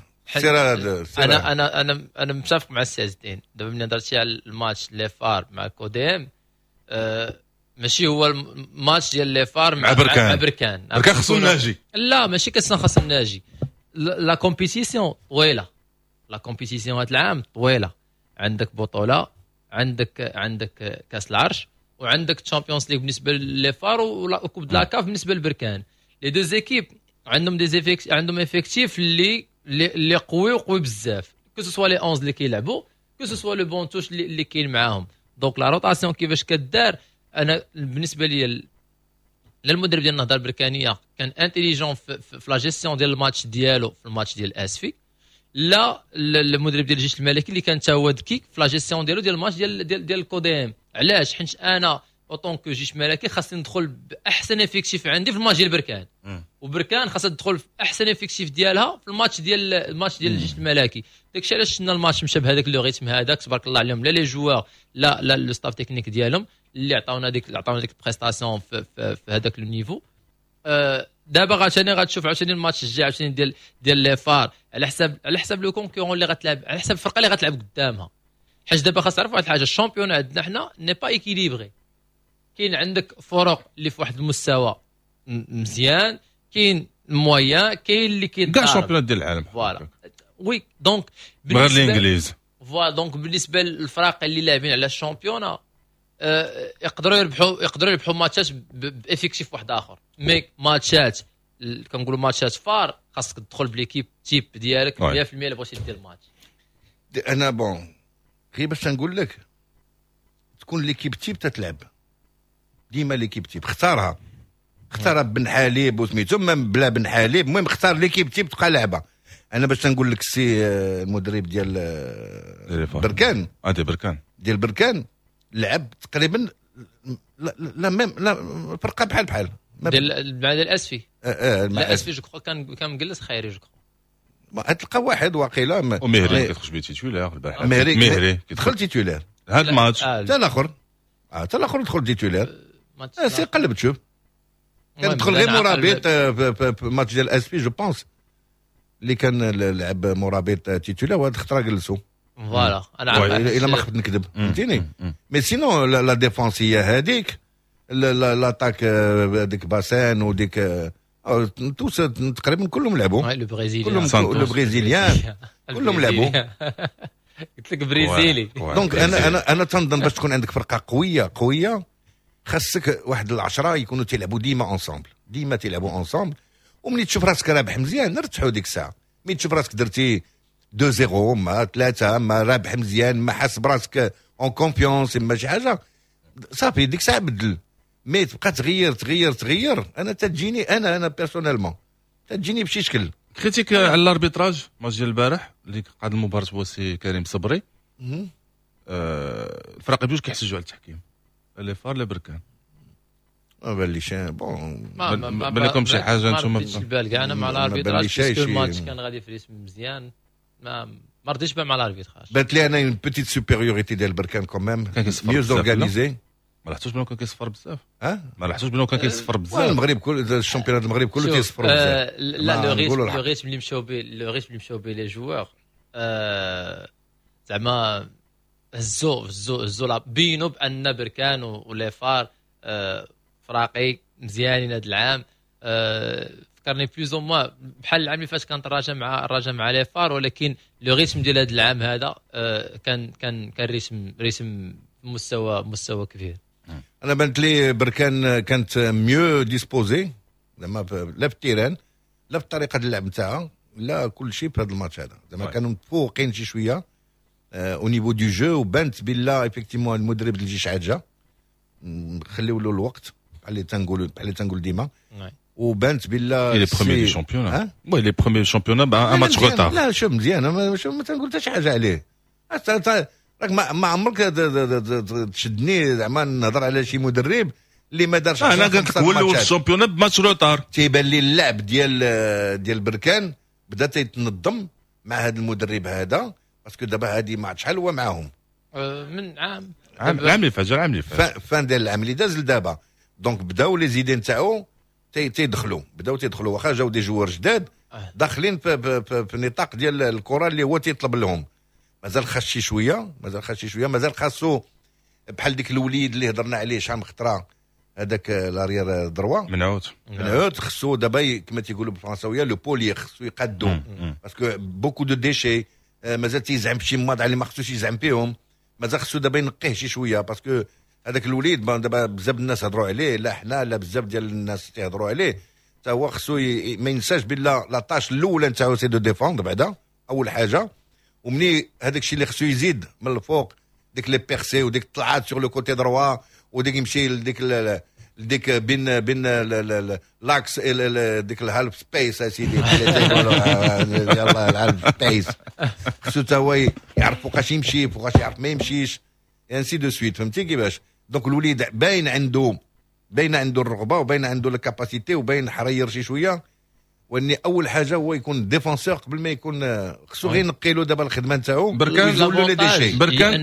انا متفق مع السي عزتين. دابا ملي هضرتي على الماتش لي فار مع كوديم ماشي هو الماتش ديال لي فار مع بركان خصو ناجي. لا ماشي خاص ناجي. لا كومبيتيسيون طويله. لا كومبيتيسيون هذا العام طويله. عندك بطوله عندك كاس العرش وعندك تشامبيونز ليغ بالنسبه لي فار وكوب د لاكاف بالنسبه للبركان. لي دو زيكيب عندهم افيكتيف اللي قوي بزاف كو سو سوا لي 11 اللي كيلعبوا كو سو سوا لو بون توش اللي كاين معاهم. دونك لا روتاسيون كيفاش كدار. انا بالنسبه لي للمدرب ديال النهضه البركانيه كان انتيليجون في لا جيستيون ديال الماتش ديالو في الماتش ديال اسفي. لا المدرب ديال الجيش الملكي اللي كان تا هو ذكي في لا جيستيون ديالو ديال الماتش ديال الكوديم. علاش؟ حيت انا اوطون كو جيش ملكي خاصني ندخل باحسن افيكتيف عندي في الماتش ديال بركان وبركان خاصها تدخل في احسن افيكتيف ديالها في الماتش ديال الجيش الملكي. داكشي علاش شفنا الماتش مشى بهذاك لو ريتم هذاك تبارك الله عليهم. لا لي جوار لا لو ستاف تكنيك ديالهم اللي عطاونا ديك البريستاسيون في هذاك لو نيفو. دابا غتشوف عاوتاني الماتش الجاي عاوتاني ديال لي فار على حساب لو كونكورون اللي غتلعب، على حساب الفرقه اللي غتلعب قدامها. حيت دابا خاص تعرف واحد الحاجه، الشامبيون عندنا حنا ني با ايكيليبري. كاين عندك فرق اللي في واحد المستوى مزيان، كاين مويان، كاين اللي كيتضارب. كاع شامبيون ديال العالم فوالا وي دونك غير الانجليز. فوالا دونك بالنسبه للفرق اللي لاعبين على الشامبيونا يقدروا يربحوا ماتشات بافيكتيف واحد اخر. مي ماتشات كنقولوا ماتشات فار خاصك تدخل بليكيب تيب ديالك 100% اللي بغيتي دير الماتش. انا بون غير باش نقول لك تكون ليكيب تيب تتلعب ديما ليكيب تيب، اختار بن حليب وسميتو من بلا بن حليب، المهم اختار ليكيب تيب تبقى لعبه. انا باش نقول لك السي المدرب ديال بركان ديال بركان لعب تقريبا لا فرقه بحال ديال مع الاسفي لا اسفي جو كخوا كان مجلس خيري جو كخوا تلقى واحد واقيلا ومهري كيدخل بيه تيتولير البارح. مهري كيدخل تيتولير هذا الماتش حتى الاخر دخل تيتولير سي قلب تشوف كان دخل غير مرابط في ماتش ديال اسفي جو بونس اللي كان لعب مرابط تيتولير وهاد الخطره جلسوا. فوالا انا عارف الا ما خفت نكذب فهمتيني. مي سينو لا ديفونس هي هذيك، لاتاك هذيك باسان وديك توس تقريبا كلهم لعبوا. لو برازيليان كلهم لعبوا. قلت لك برازيلي. دونك انا تنظن باش تكون عندك فرقه قويه خاصك واحد العشرة يكونوا تيلعبوا ديما تيلعبوا اونصامبل. وملي تشوف راسك رابح مزيان نرتاحوا ديك الساعه. ملي تشوف راسك درتي 2-0 ما 3 ما رابح مزيان ما حاس براسك اون كونفيونس ما شي حاجه صافي ديك الساعه بدل. مي تبقى تغير انا تجيني انا بيرسونيلمون تجيني بشي شكل. كريتيك على الاربيتراج ماتش ديال البارح اللي قاد المباراه هو سي كريم صبري. الفرق بجوج كيحتجوا على التحكيم لي فار لي بركان. ما باليش بون ما لكم شي حاجه نتوما ما بالي كاع انا مع الاربيتراج باسكو الماتش كان غادي في ريتم مزيان ما رضيتش مع الاربيتراج. بانت لي انا اون بيتيت سوبيريوريتي ديال بركان كوميم ميوز اورغانيزي. ما لاحظتوش بانه كان كيصفر بزاف. ما لاحظتوش بانه كان كيصفر بزاف. المغرب كل الشامبيونات المغرب كله تيصفر بزاف. لا لو ريتم اللي مشاو به لي جوار زعما هزو بينوا بان بركان ولي فار فراقي مزيانين هذا العام. فكرني بلوز او موا بحال العام اللي فات كانت الرجاء مع لي فار، ولكن لو ريتم ديال هذا العام هذا كان ريتم مستوى كبير. انا بانت لي بركان كانت ميو ديسبوزي زعما لا في التيران لا في طريقه اللعب نتاعها لا كل شيء في هذا الماتش هذا زعما كانوا متفوقين شي شويه او نيفو دو جو. وبانت بالله افيكتيمون المدرب اللي يجي حاجه نخليو له الوقت بحال اللي تنقول ديما. وبانت بالله لي بروميير دي شامبيون وي لي بروميير شامبيون ان ماتش روتار. لا شوف مزيان ما تنقول حتى شي حاجه عليه. راك ما عمرك تشدني زعما نهضر على شي مدرب اللي ما دارش. انا قلت لك ولوا الشامبيون بماتش روتار. تيبان لي اللعب ديال بركان بدا تيتنظم مع هذا المدرب هذا باسكو دابا هذه ما عادش شحال هو معاهم من عام اللي فات فان ديال العام اللي داز لدابا. دونك بداو لي زيدين تاعو تيدخلوا واخا جاو دي جوار جداد داخلين في نطاق ديال الكره اللي هو تيطلب لهم. مازال خاص شي شويه مازال خاصو بحال ديك الوليد اللي هضرنا عليه شحال من خطره هذاك لاريير دروا منعوت خصو دابا كما تيقولوا بالفرنساويه لو بولي خصو يقادو باسكو بوكو دو ديشي مازال تيزعم في شي مواضيع اللي ما خصوش يزعم فيهم. مازال خصو دابا ينقيه شي شويه باسكو هذاك الوليد دابا بزاف الناس هضروا عليه لا حنا لا بزاف ديال الناس تيهضروا عليه حتى هو خصو ما ينساش بالله لاطاش الاولى نتاعو سي دو ديفوند بعدا اول حاجه. ومني هذاك الشيء اللي خصو يزيد من الفوق ديك لي بيرسي وديك الطلعات سور لو كوتي دروا وديك يمشي لديك بين لاكس ديك الهالف سبيس اسيدي يلا الهالف سبيس خصو تا هو يعرف فوقاش يمشي فوقاش يعرف ما يمشيش انسي دو سويت. فهمتي كيفاش؟ دونك الوليد باين عنده الرغبه وباين عنده الكاباسيتي وباين حرير شي شويه. واني اول حاجه هو يكون ديفونسور قبل ما يكون خصو غير نقي له دابا الخدمه نتاعو بركان لي ديشي. بركان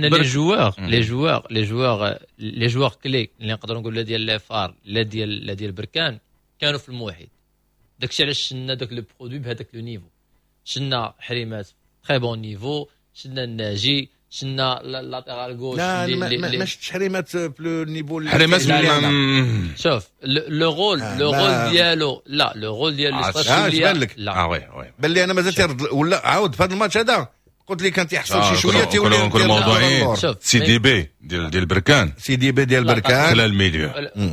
لي جوار كلي اللي نقدروا نقول لا ديال لي فار لا ديال بركان كانوا في الموحد داكشي علاش شنا داك لو برودوي بهذاك لو نيفو. شنا حريمات تري بون نيفو، شنا الناجي، شنا لاتيرال غوش. لا ما شفتش حريمات بلو نيفو. حريمات شوف لو رول ديالو، لا لو رول ديالو استراتيجيه. لا وي بان لي انا مازال ولا عاود في هذا الماتش هذا قلت لي كان تيحصل شي شويه تيولي نكون موضوعيين. سي دي بي ديال بركان، سي دي بي ديال بركان كلا الميليو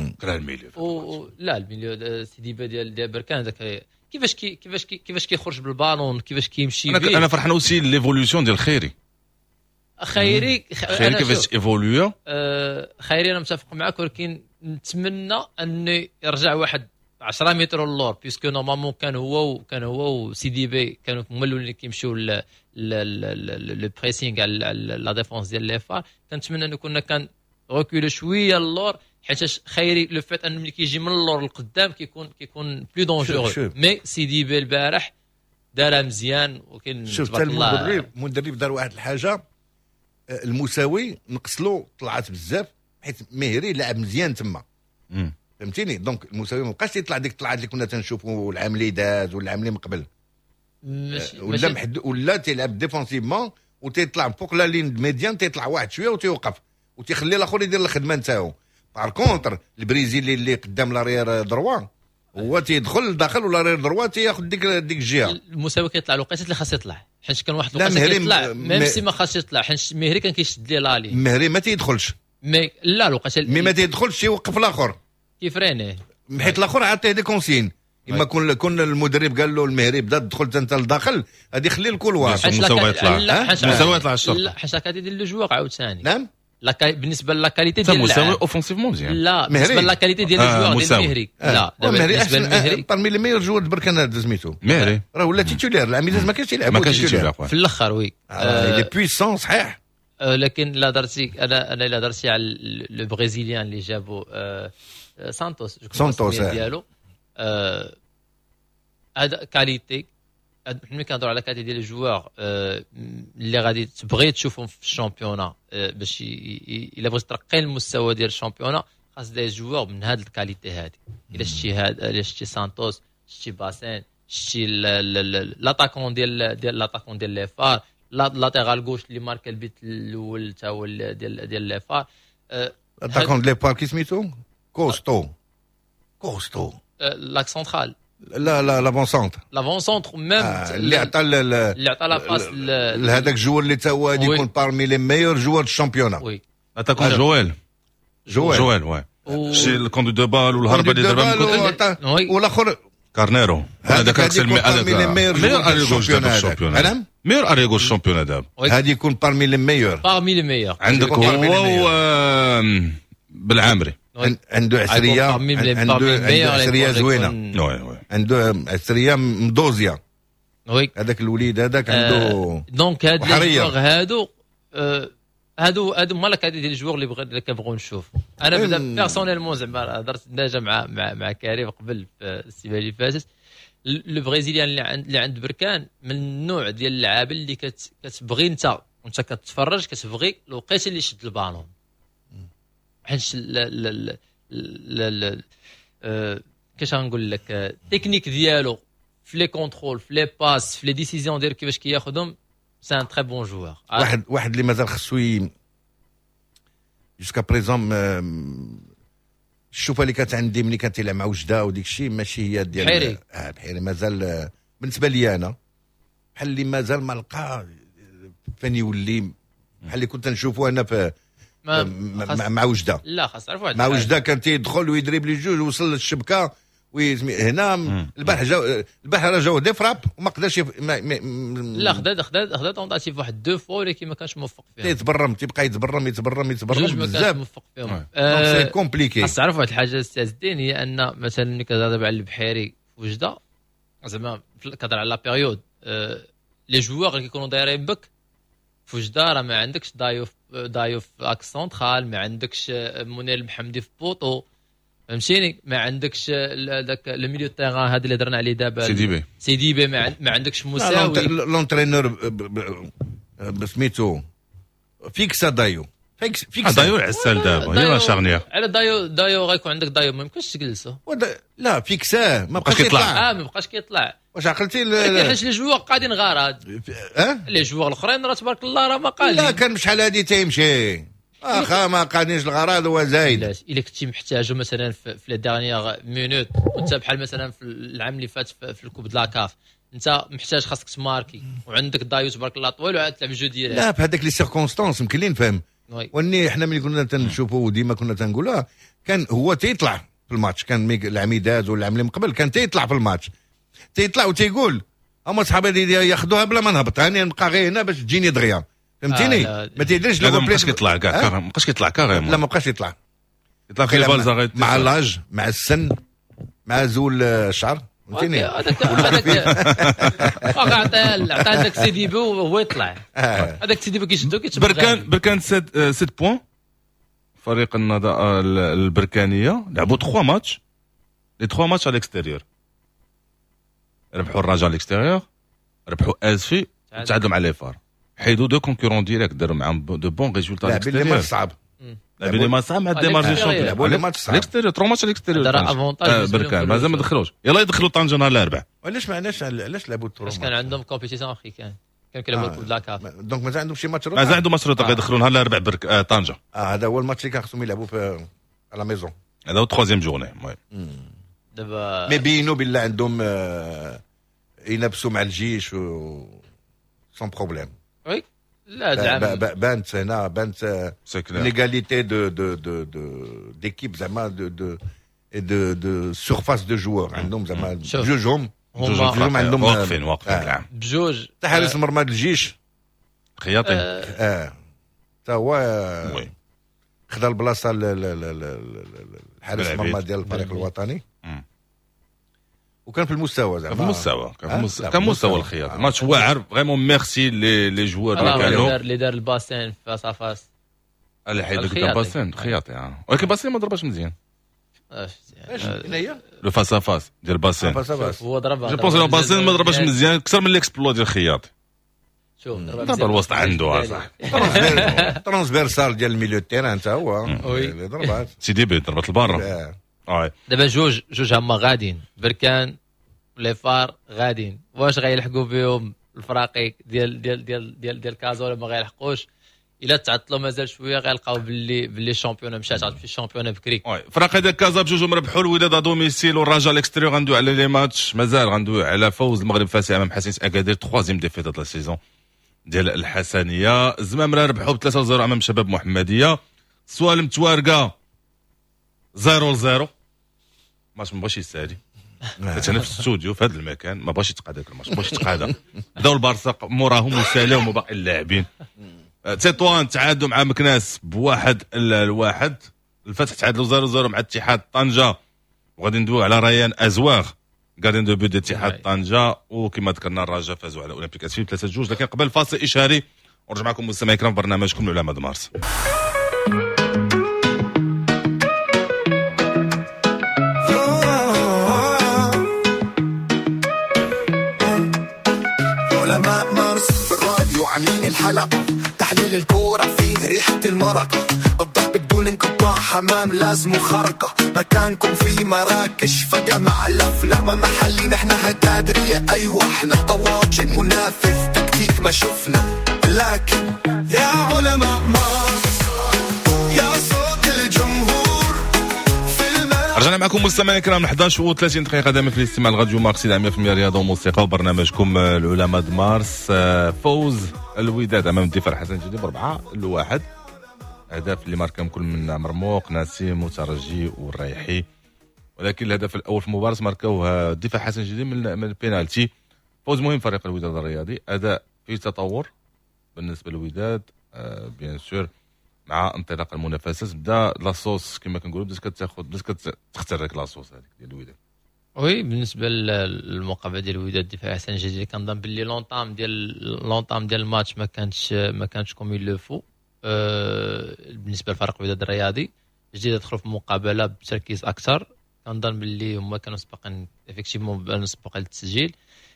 لا الميليو سي دي بي ديال بركان. ذاك كيفاش كيخرج بالبالون، كيفاش كيمشي. انا فرحان اوسي ليفولوسيون ديال خيري كيفاش ايفولويا. خيري انا متفق معك، ولكن نتمنى انه يرجع واحد 10 متر للور، بيسكو نورمالمون كان هو وسي دي بي كانوا هما اللي كيمشيو لو بريسينغ على لا ديفونس ديال لي فار. كنتمنى انه كان ريكول شويه للور، حيت خيري لو فيت انه ملي كيجي من اللور للقدام كيكون بلو دونجورو. مي سي دي بي البارح دارها مزيان، وكاين شفت المدرب دار واحد الحاجه المساوي نقصلو طلعت بزاف، حيت مهري لعب مزيان تما فهمتيني. دونك المساوي ما بقاش يطلع ديك الطلعات اللي كنا تنشوفوا العام اللي داز والعام اللي من قبل، ولا محد ولا تيلعب ديفونسيفمون وتيطلع فوق لا لين ميديان، تيطلع واحد شويه وتيوقف وتيخلي الاخر يدير الخدمه نتاعو. بار كونتر البرازيلي اللي قدام لارير دروا هو تيدخل داخل ولا رير دروا تياخذ ديك الجهه. المساوي كيطلع الوقيته اللي خاص يطلع، حيت كان واحد الوقيته كيطلع ميم سي ما خاص يطلع، حيت مهري كان كيشد ليه لالي. مهري ما تيدخلش، مي لا الوقيته ما تيدخلش يوقف الاخر كيفرينيه، حيت الاخر عطيه دي كونسين. اما كون المدرب قال له المهري بدا دخلت انت لداخل، غادي يخلي الكل واقف. المساوي يطلع الشرط. لا حيت كادي ديال لو جوار عاوتاني. نعم بالنسبه لاكاليتي ديال المساوي اوفونسيفمون مزيان. لا بالنسبه لاكاليتي ديال الجوار ديال المهري. لا بالنسبه للمهري بارمي لي ميور جوار بركان هذا سميتو مهري راه ولا تيتولير. العميد ما كانش يلعب في الاخر. وي لي بويسون صحيح. لكن لا درتي انا لا درتي على لو برازيليان اللي جابو سانتوس ديالو. هذا كاليتي. ملي كنهضروا على كاليتي ديال الجوار اللي غادي تبغي تشوفهم في الشامبيونا باش الا بغيت ترقي المستوى ديال الشامبيونا، خاص داير جوار من هذه الكاليتي هذه. الا شتي سانتوس، شتي باسين، شتي لاتاكون ديال لاتاكون ديال لي فار، لاتيرال غوش اللي ماركا البيت الاول تا هو ديال لي فار. لاتاكون ديال لي فار كي سميتو كوستو لاك سنترال. لا لافون سونتر ميم اللي عطى لا باس لهذاك الجوار اللي تا هو غادي يكون بارمي لي ميور جوار الشامبيونا. وي اتاكون جويل وي شي الكوندو دو بال والهربه اللي دابا والاخر كارنيرو. هذاك ميور اريغو الشامبيونا دابا هادي يكون بارمي لي ميور. عندك هو بالعامري عنده عسريه زوينه، عنده عسريه مدوزيه. هذاك الوليد هذاك عنده دونك هادو مالك هادي ديال الجوار اللي كنبغيو نشوف. انا بدا بيرسونيلمون زعما هضرت ديجا مع كريم قبل في السيمانه اللي فاتت. لو برازيليان اللي عند بركان من النوع ديال اللعابه اللي كتبغي انت وانت كتفرج كتبغي الوقيته اللي يشد البالون، حيت كيفاش غنقول لك التكنيك ديالو في لي كونترول في لي باس في لي ديسيزيون ديال كيفاش كياخذهم. سي ان تري بون جوار. واحد اللي مازال خصو جوسكا بريزون الشوفه اللي كانت عندي ملي كانت تلعب مع وجده وديك الشيء ماشي هي ديال بحيري. مازال بالنسبه لي انا بحال اللي مازال ما لقى فين يولي بحال اللي كنت نشوفه انا في مع وجده. لا خاص تعرف واحد مع وجده كان تيدخل ويدريب لي جوج وصل للشبكه هنا البحر جاو دي فراب وما قدرش لا خدا طونطاتيف واحد دو فوا ولكن ما كانش موفق فيها. تيبقى يتبرم بزاف موفق فيهم. سي كومبليكي. خاص تعرف واحد الحاجه استاذ الدين، هي ان مثلا ملي كتهضر على البحيري في وجده زعما كتهضر على لا بيريود لي جوار اللي كيكونوا دايرين بك في وجده، راه ما عندكش دايو في اك سنترال، ما عندكش منير المحمدي في بوطو، فهمتيني، ما عندكش داك لو ميليو تيران هذا اللي درنا عليه دابا سي دي بي ما عندكش مساوي. لونترينور بسميتو فيكسا دايو فيكس دايو عسال دابا هي شارنيير على دايو غيكون عندك دايو ما يمكنش تجلسو. لا فيكساه ما بقاش يطلع. ما بقاش كيطلع. واش عقلتي حيت لي جوار قاعدين غارات لي جوار الاخرين راه تبارك الله راه ما قالين. لا كان بشحال هادي تيمشي واخا ما قادينش الغرض هو زايد. الا كنتي محتاجو مثلا في لا ديرنيير مينوت وانت بحال مثلا في العام اللي فات في الكوب د لاكاف انت محتاج خاصك تماركي وعندك دايو تبارك الله طويل وعاد تلعب الجو ديالك. لا بهذاك لي سيركونستانس يمكن لي نفهم. واني احنا ملي كنا تنشوفوا وديما كنا تنقولها كان هو تيطلع في الماتش. كان العميدات ولا العام اللي من قبل كان تيطلع في الماتش تيطلع وتيقول هما صحابي ياخذوها بلا ما نهبط انا نبقى غير هنا باش تجيني دغيا فهمتيني. ما تيديرش لا ما بقاش كيطلع كاع ما بقاش كيطلع كاريمون. لا ما بقاش يطلع في البالزا غير مع لاج مع السن مع زول الشعر فهمتيني. هذاك عطاه داك سيدي بو وهو يطلع هذاك سيدي بو كيشدو كيتبقى بركان 7 بوين. فريق النضاء البركانيه لعبوا 3 ماتش لي 3 ماتش على الاكستيريور. ربحوا الرجاء على الاكستيريور ربحوا ازفي تعادلوا مع ليفار حيدوا دو كونكورون ديريكت داروا معاهم دو بون ريزولتا لا باللي ما صعب لعبوا ما صعب مع ديمارجي شامبيون لعبوا لي ماتش صعب الاكستيريور 3 ماتش على الاكستيريور راه افونتاج بركان مازال ما دخلوش يلا يدخلوا طنجه نهار الاربعاء. علاش معناش علاش لعبوا الترو كان عندهم كومبيتيسيون افريكان كانوا كيلعبوا الكوب د لاكاف دونك مازال عندهم شي ماتش مازال عندهم ماتش روطا غيدخلوا نهار الاربعاء طنجه. هذا هو الماتش اللي كان خصهم يلعبوا في على ميزون. هذا هو 3 جورني دابا مي بينو بالله عندهم ينافسوا مع الجيش و سون بروبليم. وي لا بانت هنا بانت ليغاليتي دو ديكيب زعما دو سورفاس دو جوور عندهم زعما جوجهم عندهم واقفين العام بجوج. حارس المرمى الجيش خياطي تا هو خدا البلاصه الحارس المرمى ديال الفريق الوطني وكان في المستوى زعما كان مستوى الخياطه. ماتش واعر فريمون ميرسي لي جوار اللي كانوا اللي دار الباسين فاس فاس اللي حيدك الباسين خياطي ولكن باسين ما ضربش مزيان. اش هي لو فاس فاس ديال باسين هو ضربها جو بونس باسين ما ضربش مزيان اكثر من الاكسبلو ديال الخياطي. شوف ضرب الوسط عنده صح ترانسفيرسال ديال الميليو تيران انت هو اللي ضربات سيدي بي ضربت البارة. دابا جوج هما غاديين بركان لي فار غاديين واش غيلحقوا بهم الفراقي ديال كازا ولا ما غيلحقوش. الا تعطلوا مازال شويه غيلقاو باللي الشامبيون مشات في الشامبيون بكري. فراقي ديال كازا بجوج مربحوا الوداد دوميسيل والرجاء الاكستيريور غندوي على لي ماتش مازال غندوي على فوز المغرب فاسي امام حسين اكادير 3 ديفيت د لا سيزون ديال الحسنيه. زمامره ربحوا ب 3-0 امام شباب محمديه. سوال متوارقه 0-0 ماتش ما بغاش يسالي. انا في الاستوديو في هذا المكان ما بغاش يتقاد هذاك الماتش ما بغاش يتقاد. بداو البارسا موراهم وسالاهم وباقي اللاعبين. تطوان تعادلوا مع مكناس بواحد الواحد. الفتح تعادلوا 0-0 مع اتحاد طنجه وغادي ندويو على ريان ازواغ غادي دو بيو ديال اتحاد طنجه. وكما ذكرنا الرجاء فازوا على اولمبيك اسفي 3-2. لكن قبل فاصل اشاري ونرجع معكم مستمعي الكرام برنامجكم العلماء د مارس. علماء مارس في الراديو عاملين الحلقة تحليل الكورة فيه ريحة المرقة الضرب بدون انقطاع حمام لازم خرقة مكانكم في مراكش فجأة مع الأفلام محلي نحن هتادرية أيوة احنا طواجن منافس تكتيك ما شفنا لكن يا علماء مارس يا صوت الجمهور رجعنا معكم مستمعينا الكرام 11:30 دقيقة دائما في الاستماع لراديو مارس 100% رياضة وموسيقى وبرنامجكم العلماء د مارس. فوز الوداد امام الدفاع الحسن جديد ب4-1. اهداف اللي ماركهم كل من مرموق نسيم وترجي والريحي. ولكن الهدف الاول في المباراة ماركوه الدفاع الحسن جديد من البينالتي. فوز مهم فريق الوداد الرياضي. اداء في تطور بالنسبة للوداد بيان سور مع انطلاق المنافسات. بدا لاصوص كما كنقولوا بدات تخترق لاصوص هذيك ديال الوداد. وي بالنسبه للمقابله ديال الوداد الدفاع حسن جديد كنظن باللي لونطام ديال الماتش ما كانتش كوم يلو فو. بالنسبه لفريق الوداد الرياضي جديد دخلوا في المقابله بتركيز اكثر. كنظن باللي هما كانوا سباقين افيكتيفمون سباق للتسجيل.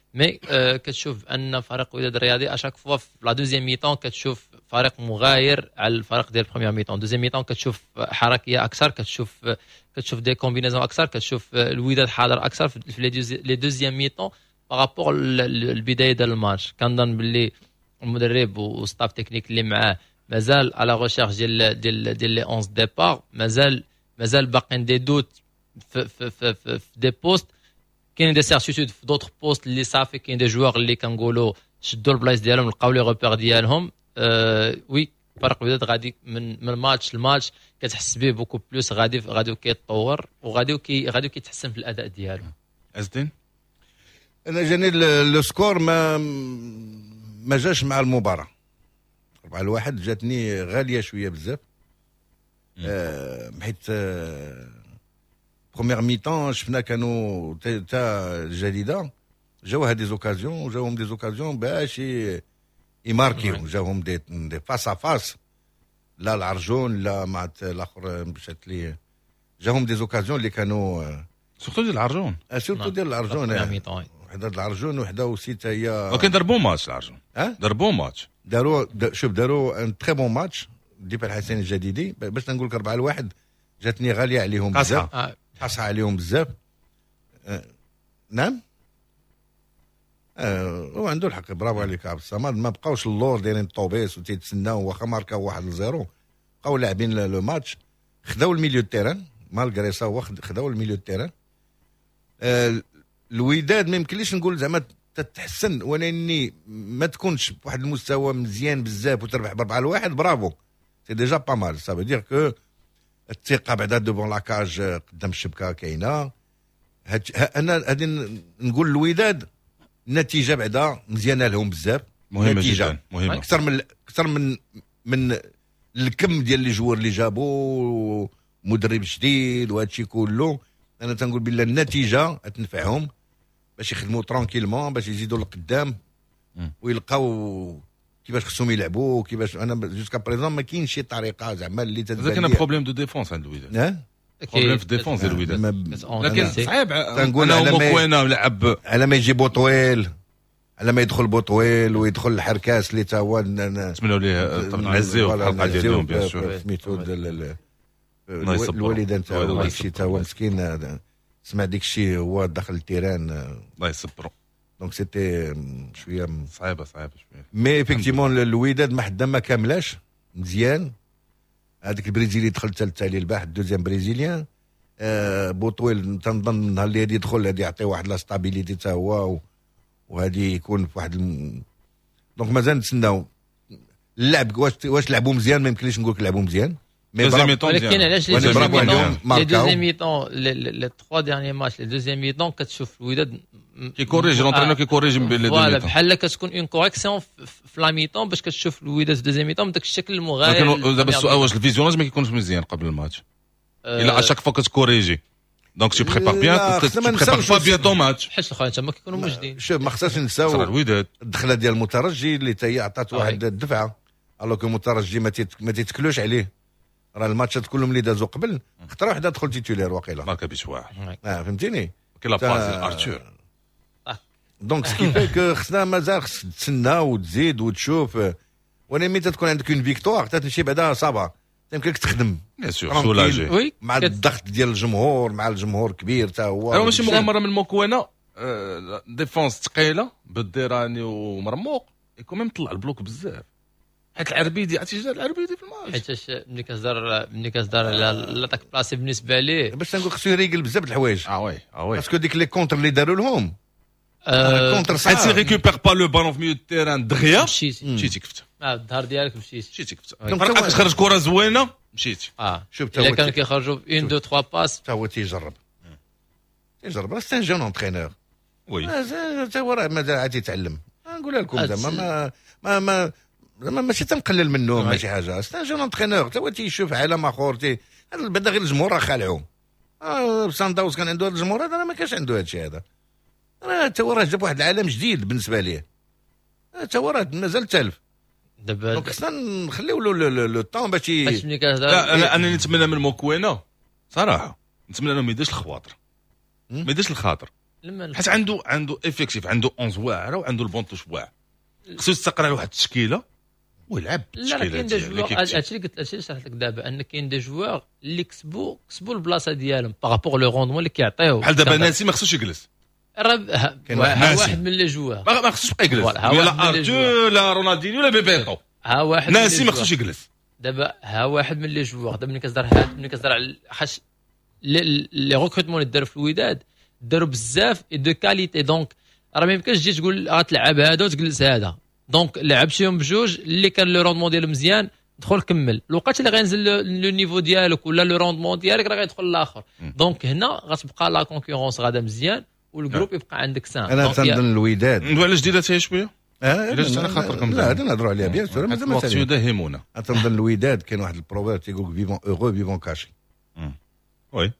مي كتشوف ان فريق الوداد الرياضي اشاك فوا في لا دوزيام ميطون كتشوف فريق مغاير على الفريق ديال البروميير ميطون. دوزيام ميطون كتشوف حركيه اكثر، كتشوف دي كومبينيزون اكثر، كتشوف الوداد حاضر اكثر في لي دوزيام ميطون بارابور البدايه ديال الماتش. كنظن باللي المدرب وستاف تكنيك اللي معاه مازال على ريشيرش ديال لي 11 ديبار، مازال باقيين دي دوت في دي بوست، كاين دي سيرتيتود في دوطخ بوست اللي صافي كاين دي جوار اللي كنقولوا شدوا البلايص ديالهم لقاو لي روبير ديالهم. وي فرق الوداد غادي من ماتش لماتش كتحس به بوكو بلوس، غادي كيتطور وغادي كيتحسن في الاداء ديالو. أزدين انا جاني لو سكور ما جاش مع المباراه 4-1 جاتني غاليه شويه بزاف. حيت بروميير ميطون شفنا كانوا تاع جديده جاو هاد زوكازيون، جاوهم دي زوكازيون باش يماركيو، جاوهم دي فاس ا فاس، لا العرجون لا مع الاخر مشات لي، جاهم دي زوكازيون اللي كانوا سورتو ديال العرجون، سورتو ديال العرجون، وحده العرجون وحده وسيت هي. ولكن دار ماتش العرجون، دار ماتش، داروا ان تري بون ماتش ديب الحسين الجديدي. باش نقول لك 4-1 جاتني غاليه عليهم بزاف، قاصحه عليهم بزاف. نعم هو عنده الحق، برافو عليك عبد الصمد. ما بقاوش اللور دايرين الطوبيس وتيتسناو واخا ماركاو 1-0، بقاو لاعبين لو ماتش، خداو الميليو تيران مالغري سا، خداو الميليو تيران. الوداد ما يمكنليش نقول زعما تتحسن، ولكن ما تكونش بواحد المستوى مزيان بزاف وتربح ب4-1، برافو سي ديجا با مال. سا فو كو الثقه بعدا دوبون لاكاج قدام الشبكه كاينه. انا غادي نقول الوداد النتيجه بعدا مزيانه لهم بزاف، مهمه جدا، مهمه اكثر من الكم ديال لي جوار اللي جابوا مدرب جديد وهادشي كله. انا تنقول بالله النتيجه تنفعهم باش يخدموا ترانكيلمون، باش يزيدوا لقدام ويلقاو كيفاش خصهم يلعبوا. كيفاش انا جوسكا بريزون ما كاينش شي طريقه زعما اللي تتبان. كاين بروبليم دو ديفونس عند الوداد، بروبليم في الديفونس ديال الوداد، لكن صعيب. تنقول على ما يجي بوطويل، على ما يدخل بوطويل ويدخل الحركاس اللي تا هو نتمنوا ليه نعزيو في الحلقه ديال اليوم بيان سور. سميتو الوالدين تاعو داكشي تا هو مسكين، سمع داكشي هو داخل التيران، الله يصبرو. دونك سيتي شويه صعيبه شويه. مي افيكتيمون الوداد ما حدا ما كاملاش مزيان. هذاك البرازيلي دخل ثالث عليه الباح، الدوزيام برازيليان. بوطويل تنظن النهار اللي غادي يدخل غادي يعطي واحد لا ستابيليتي تا هو، وهادي يكون في واحد دونك مازال نتسناو اللعب. واش لعبوا مزيان؟ ما يمكنليش نقول لك لعبوا مزيان، ولكن علاش لي دوزيام ميطون لي 3 ديرني ماتش لي دوزيام ميطون كتشوف الوداد كيكوريجي لونترينور كيكوريجي من بين لي دوزيام ميطون، بحال كتكون اون كوريكسيون في لا ميطون باش كتشوف الوداد في دوزيام ميطون بداك الشكل المغاير. لكن دابا السؤال واش الفيزيوناج ما كيكونش مزيان قبل الماتش؟ الا اشاك فوا كتكوريجي دونك tu prépares bien, tu prépares pas bien ton match. حيت الاخرين تما كيكونوا موجودين. شوف ما خصناش نساو الوداد الدخله ديال المترجي اللي تا هي عطات واحد الدفعه، الوغ المترجي ما تيتكلوش عليه. راه الماتشات كلهم اللي دازوا قبل خطره واحده دخل تيتولير واقيلا ماركا بشواح. فهمتيني كي لا باز ارتور. دونك سكي فيك خصنا مازال خص تسنى وتزيد وتشوف، ولكن ملي تكون عندك اون فيكتوار تمشي بعدا صابا يمكنك تخدم بيان سور سولاجي مع الضغط ديال الجمهور، مع الجمهور كبير تا هو. ماشي مغامره من مكونه ديفونس ثقيله بالديراني ومرموق يكون ميم طلع البلوك بزاف. حيت العربيدي عرفتي جا العربيدي في الماتش، حيتاش ملي كتهضر على داك بلاصي بالنسبه ليه باش نقول خصو يريقل بزاف د الحوايج. وي باسكو ديك لي كونتر اللي داروا لهم كونتر صعب. حيت ريكوبير با لو بالون في ميو التيران دغيا مشيتي كفته الظهر ديالك مشيتي كفته. فرقات تخرج كره زوينه مشيتي. شوف الا كانوا كيخرجوا 1 2 3 باس تا هو تيجرب راه سي ان جون انترينور. وي تا هو راه مازال عاد يتعلم. نقولها لكم زعما ما ماشي تنقلل منه ماشي حاجه، سي ان جون انترينور تا هو تيشوف عالم اخر. بعدا غير الجمهور راه خالعوه. سانداوس كان عنده هذا الجمهور هذا، ما كانش عنده هذا الشيء هذا. تا هو راه جاب واحد العالم جديد بالنسبه ليه، تا هو راه مازال تالف. دونك خصنا نخليو لو طون باش ملي كتهضر. لا انا نتمنى من موكوينه صراحه، نتمنى انه ما يديرش الخواطر، ما يديرش الخاطر. حيت عنده افيكتيف، عنده 11 واعره وعنده البونطوش واعر، خصو يستقر على واحد التشكيله ويلعب لا كاين دي جوار هادشي اللي شرحت لك دابا، ان كاين دي جوار اللي كسبوا البلاصه ديالهم باغابور لو روندمون اللي كيعطيو. بحال دابا ناسي ما خصوش يجلس، كاين واحد من لي جوار ما خصوش يبقى يجلس، لا ارتو لا رونالدينيو لا بيبيتو، ها واحد ناسي ما خصوش يجلس. دابا ها واحد من لي جوار دابا ملي كتهضر على حاش لي ريكروتمون اللي داروا في الوداد داروا بزاف دو كاليتي، دونك راه ما يمكنش تجي تقول غتلعب هذا وتجلس هذا، دونك لعب شيهم بجوج اللي كان لو روندمون ديالو مزيان دخل كمل، الوقت اللي غينزل لو نيفو ديالك ولا لو روندمون ديالك راه غيدخل الاخر، دونك هنا غتبقى لا كونكورونس غادا مزيان والجروب يبقى عندك سان. انا تنظن الوداد ندوي على جديدات هي شويه علاش انا خاطركم لا هذا نهضروا عليها بيان سور مازال الوقت يداهمونا. تنظن الوداد كاين واحد البروفير تيقول فيفون اورو فيفون كاشي، وي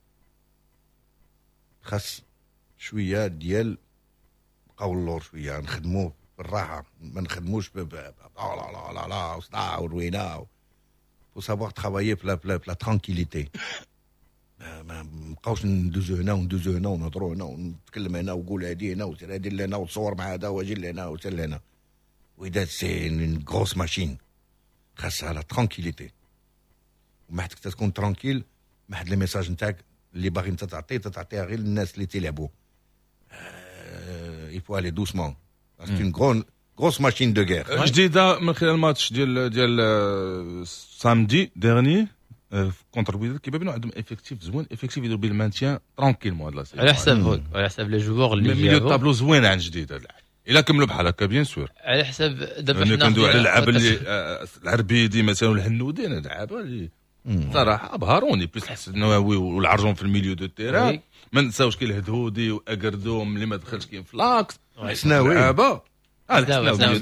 خاص شويه ديال بقاو اللور شويه نخدموا بالراحه، ما نخدموش لا وصداع وروينا و سافوار ترافايي بلا ترانكيليتي، ما نبقاوش ندوزو هنا ونهضروا هنا ونتكلم هنا ونقول هادي هنا وسير هادي لهنا وتصور مع هذا واجي لهنا وسير لهنا. وداد سي اون غروس ماشين خاصها لا ترانكيليتي، وما حدك تكون ترانكيل، ما حد لي ميساج نتاعك اللي باغي انت تعطيها غير للناس اللي تيلعبوا. يفو الي دوسمون سي اون غروس ماشين دو غير. جديده من خلال الماتش ديال سامدي ديرني كونتر الوداد كيبان بانه عندهم افيكتيف زوين، افيكتيف يديروا به المانتيان ترونكيلمون هاد لا على حساب لي جوور اللي ميليو الطابلو زوين عن جديد هذا الا كملوا بحال هكا بيان سور. على حساب دابا حنا كندوي على اللعابه اللي العربيدي مثلا والهنودي، اللعابه اللي صراحه ابهروني بليس حسن النووي والعرجون في الميليو دو تيران. ما نساوش كاين الهدهودي واكردوم اللي ما دخلش كاين فلاكس حسناوي لعابه الحسناوي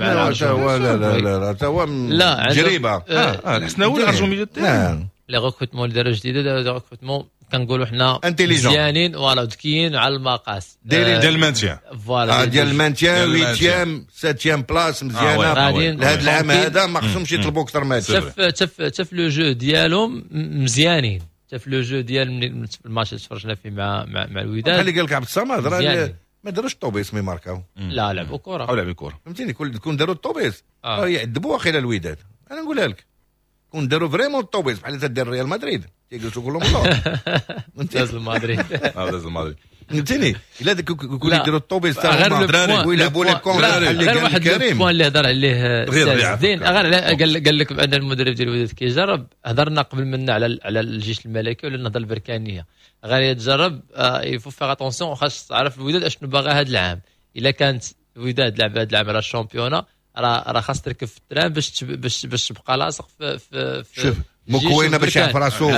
لا توا جريبه الحسناوي العرجون ميليو تيران. لي ريكروتمون اللي داروا جديده داروا ريكروتمون كنقولوا حنا مزيانين فوالا ذكيين على المقاس ديال المانتيان فوالا ديال المانتيان 8 7 بلاص مزيانه لهذا العام هذا ما خصهمش يطلبوا اكثر من هذا. شاف لو جو ديالهم مزيانين، شاف لو جو ديال الماتش اللي تفرجنا فيه مع الوداد اللي قال لك عبد الصمد راه ما داروش الطوبيس مي ماركاو، لا لعبوا كره او لعبوا كره فهمتيني. كون داروا الطوبيس يعذبوا واخيلا الوداد، انا نقولها لك كون داروا فريمون الطوبيس بحال تدير ريال مدريد تيجلسوا كلهم الله داز المدريد داز المدريد فهمتيني. الا كون يديروا الطوبيس تاع الدراري ويلعبوا لي كون غير واحد البوان اللي هضر عليه الدين قال لك بان المدرب ديال الوداد كيجرب. هضرنا قبل منا على الجيش الملكي ولا النهضه البركانيه، غير يتجرب يفو فيغ اتونسيون، خاص تعرف الوداد اشنو باغي هذا العام. الا كانت الوداد لعب هذا العام على الشامبيونا راه خاص تركب في الترام باش تبقى لاصق في شوف مكوينه باش يعرف راسو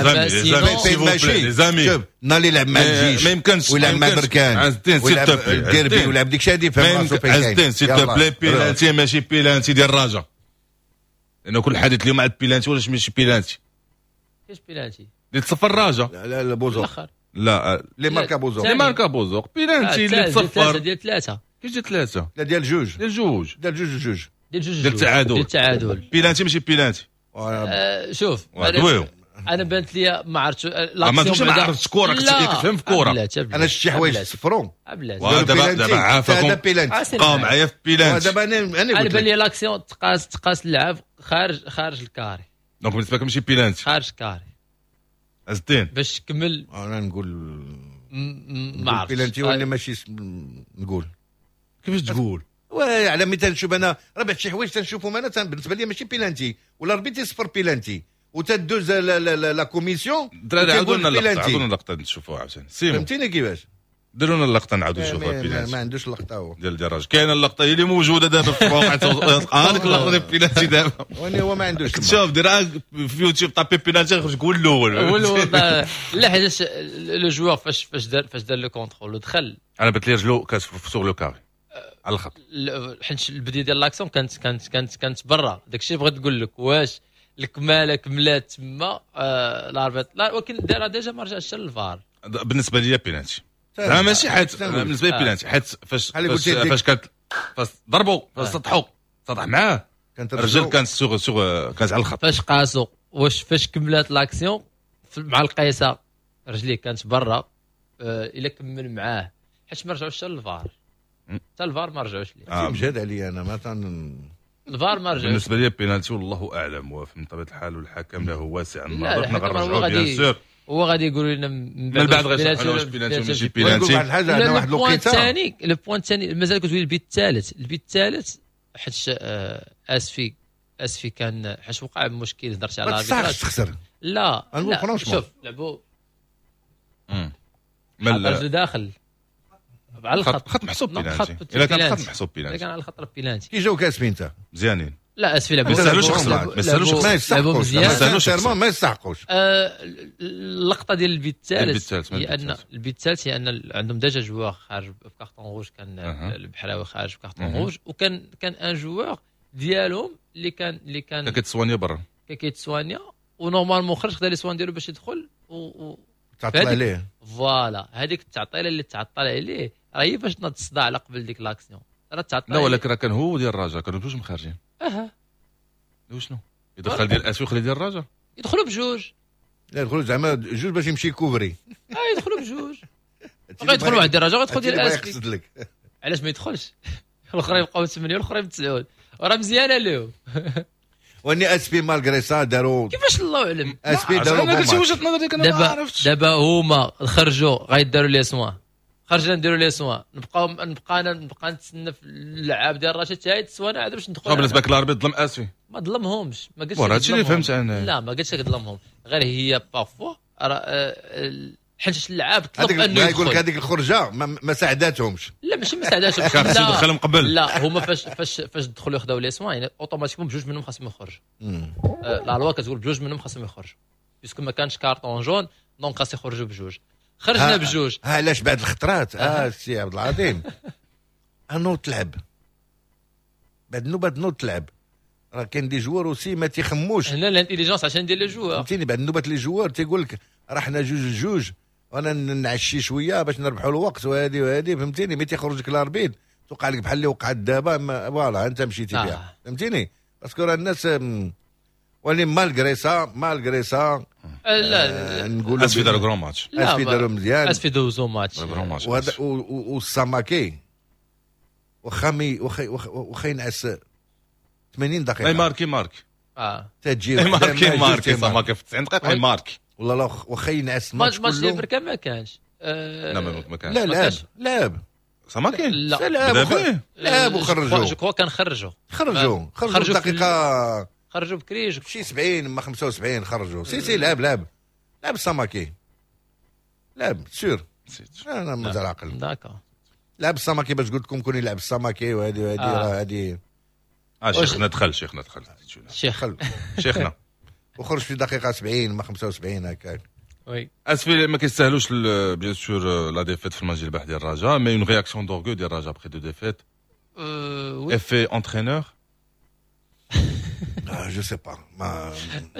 زامي شوف نالي يلعب مع الجيش ما يمكنش ويلعب مع بركان ويلعب الديربي ويلعب ديك شادي فهم راسو فين كاين سيت بلاي بيلانتي ماشي بيلانتي ديال الرجاء، لانه كل حدث اليوم عاد بيلانتي ولا ماشي بيلانتي. كاش بيلانتي اللي تصفر الرجاء لا بوزوق لا لي ماركا بوزوق بيلانتي اللي تصفر ديال 3 كيفاش ديال 3 لا ديال جوج ديال التعادل بيلانتي ماشي بيلانتي. شوف انا بانت لي ما عرفتش لاكسيون ما عرفتش كره كتفهم في كوره. انا شي حوايج صفرون دابا عافاكم بقاو معايا في بيلانتي. دابا انا بان لي لاكسيون تقاس اللعب خارج الكاري، دونك بالنسبه لك ماشي بيلانتي خارج الكاري الدين باش تكمل. انا نقول ما عرفتش بيلانتي ولا ماشي نقول كيفاش تقول على مثال نشوف انا راه بعض شي حوايج تنشوفهم انا بالنسبه لي ماشي بيلانتي ولا ربيتي صفر بيلانتي وتدوز لا كوميسيون. الدراري عاودوا لنا اللقطه نشوفوها عاوتاني فهمتيني كيفاش ديروا لنا اللقطه نعاودوا نشوفوها بيلانتي. ما عندوش اللقطه هو ديال الراجل كاينه اللقطه هي اللي موجوده دابا في الموقع هذيك اللقطه ديال بيلانتي دابا هو ما عندوش. شوف ديرها في يوتيوب طابي بيلانتي يخرج يقول الاول لا حيت لو جوار فاش دار لو كونترول ودخل انا بات لي رجلو كانت سوغ لو كاري على الخط، حيت البدايه ديال لاكسيون كانت برا. داكشي بغيت نقول لك واش الكماله كملات تما الاربيط لا، ولكن دارها ديجا ما رجعش للفار. بالنسبه لي بيلانتي ماشي حيت بالنسبه لي بيلانتي حيت فاش كانت ضربوا فاش سطح معاه الرجل كانت كانت على الخط. فاش قاسوا فاش كملات لاكسيون مع القيسه رجليه كانت برا، الا كمل معاه حيت ما رجعوش حتى للفار، حتى الفار ما رجعوش ليه. مجهد عليا انا مثلا الفار ما رجعوش بالنسبه لي بينالتي والله اعلم، وفي طبيعه الحال والحكم له واسع النظر. الحكم هو نغرجوا بيان غادي سور هو غادي يقولوا لنا من بعد غيشرحوا واش بينالتي ماشي ونقول واحد بينالتي. الحاجه انا واحد البوان الوقيته الثاني، البوان الثاني مازال كتقول البيت الثالث حيت اسفي كان حيت وقع مشكل هضرت على ما تستحقش تخسر. لا نقول فرونشمون. شوف لعبوا من رجل داخل على الخط، خط محسوب نعم، بينالتي. خط الا كان بينالتي. خط محسوب اذا بينالتي كان على الخط بينالتي. كي جاو كاسبين انت مزيانين. لا اسفي لعبوا ما يستاهلوش يخسروا. لعبوا- ما يستاهلوش لعبوا- ما لعبوا يستحقوش مزيان. سانسيرمون ما يستحقوش. اللقطه ديال البيت الثالث البيت الثالث، هي ان البيت البيت الثالث هي ان عندهم ديجا جوار خارج بكارطون روج، كان أها. البحراوي خارج بكارطون روج، وكان ان جوار ديالهم اللي كان كتسوانيا برا. كيتسوانيا ونورمالمون خرج خدا لي سوان ديالو باش يدخل تعطل هذيك- عليه. فوالا هذيك التعطيله اللي تعطل عليه راه هي باش تنض الصداع على قبل ديك لاكسيون راه تعطل لا ولكن راه كان هو ديال الرجاء، كانوا بجوج مخارجين. اها وشنو يدخل ديال الاسيو يخلي ديال الرجاء. يدخلوا بجوج، لا يدخلوا زعما جوج باش يمشي كوفري. يدخلوا بجوج بغا يدخل واحد الدرجه ويدخل ديال الاسفي. يقصد لك. علاش ما يدخلش؟ الاخرين يبقاو 8 والاخرين 9 وراه مزيانه لهم. واني اسبي مالغري سا داروا كيفاش الله اعلم. اسبي انا داروا قلت بوماتش. وجهه نظري انا ما عرفتش. دابا هما خرجوا غيداروا لي سوان، خرجنا نديروا لي سوان، نبقى نتسنى في اللعاب ديال الرشيد حتى يتسوان عاد باش ندخل. بالنسبه لك الاربيط ظلم اسفي. ما ظلمهمش، ما قلتش وراه لك هادشي اللي ظلمهم. فهمت انا. لا ما قلتش لك ظلمهم، غير هي بارفوا حيت اللعاب طلب هذيك انه يقول لك يدخل. هذيك الخرجه ما ساعدتهمش. لا ماشي ما ساعدهاش كان خصو يدخلهم قبل. لا هما فاش دخلوا ياخذوا لي سوان يعني اوتوماتيكمون بجوج منهم خاصهم يخرجوا. لا لوا كتقول بجوج منهم خاصهم يخرجوا بيسكو ما كانش كارطون جون دونك خاص يخرجوا بجوج. خرجنا بجوج. علاش بعد الخطرات سي عبد العظيم انو تلعب بعد نوبه نوض تلعب راه كاين دي جوار وسي ما تيخموش. هنا الانتيليجونس عشان ندير لي جوار فهمتيني بعد نوبه لي جوار تيقول لك راه حنا جوج وانا نعشي شويه باش نربحوا الوقت وهذه فهمتيني. ملي تيخرج لك الاربيد توقع لك بحال اللي وقعت دابا فوالا انت مشيتي بها فهمتيني. باسكو راه الناس ولي مالغري سا لا نقولوا اسفي داروا كرون ماتش. اسفي داروا مزيان اسفي دوزو ماتش كرون ماتش. والساماكي واخا ينعس 80 دقيقه اي ماركي تجي اي ماركي ساماكي في 90 دقيقه اي ماركي. والله لا واخا ينعس الماتش ماتش كله. بركا ما كانش لا ما كانش. لا لعب ساماكي لا لعب وخرجوا جو كوا كان خرجوا خرجوا دقيقه خرجوا بكري شي 70 ما 75 خرجوا سي لعب الساماكي لعب سور انا مازال عاقل داكا لعب الساماكي باش قلت لكم كون يلعب الساماكي وهذه راه هذه شيخنا دخل شيخنا وخرج في دقيقه 70 ما 75 هكاك. وي اسفي ما كيستاهلوش بيان سور لا ديفيت في الماتش البارح ديال الرجاء مي اون رياكسيون دورغو ديال الرجاء بخي دو ديفيت وي افي انترينور جو سي با ما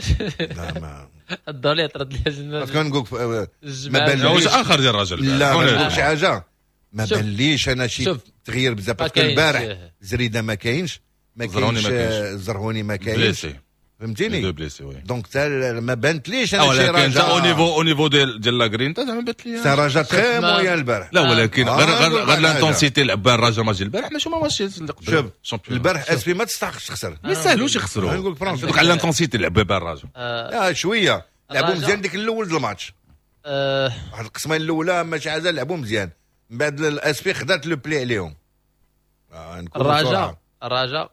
الدولي طرد لي جنة باسكو نقول الجماعة. باليش. واش اخر ديال الرجاء لا ما نقول شي حاجه ما شوف. بانليش انا شي شوف. تغيير بزاف ما باسكو كاينش. البارح زريده ما كاينش زرهوني ما كاينش. زرهوني ما كاينش بليسي فهمتيني دو بليسي وي دونك ما بانتليش انا شي ولكن انت رجاء او نيفو ديال لا غرين انت زعما بات لي سي رجاء تخي ما- مويان البارح. لا ولكن غير نقول لك لانتونسيتي لعب بها الرجاء ماتش البارح ماشي هما ماتشات اللي قبل شوف البارح اسبي ما تستحقش تخسر ما يستاهلوش يخسروا. نقول لك فرنسا. دوك على لانتونسيتي لعب بها الرجاء. شويه لعبوا الرجاء. مزيان ديك الاول د الماتش واحد القسمين الاولى ماشي حاجه لعبوا مزيان من بعد الاسبي خدات لو بلي عليهم. نكونوا صراحة. الرجاء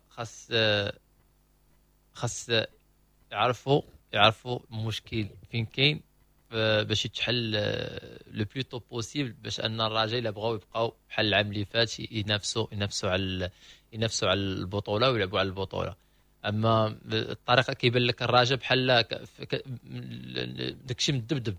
خاص يعرفوا المشكل فين كاين باش يتحل لو بلو تو بوسيبل باش ان الرجاء الا بغاو يبقاو بحال العام اللي فات ينافسوا على البطوله ويلعبوا على البطوله. اما الطريقه كيبان لك الرجاء بحال داكشي مدبدب.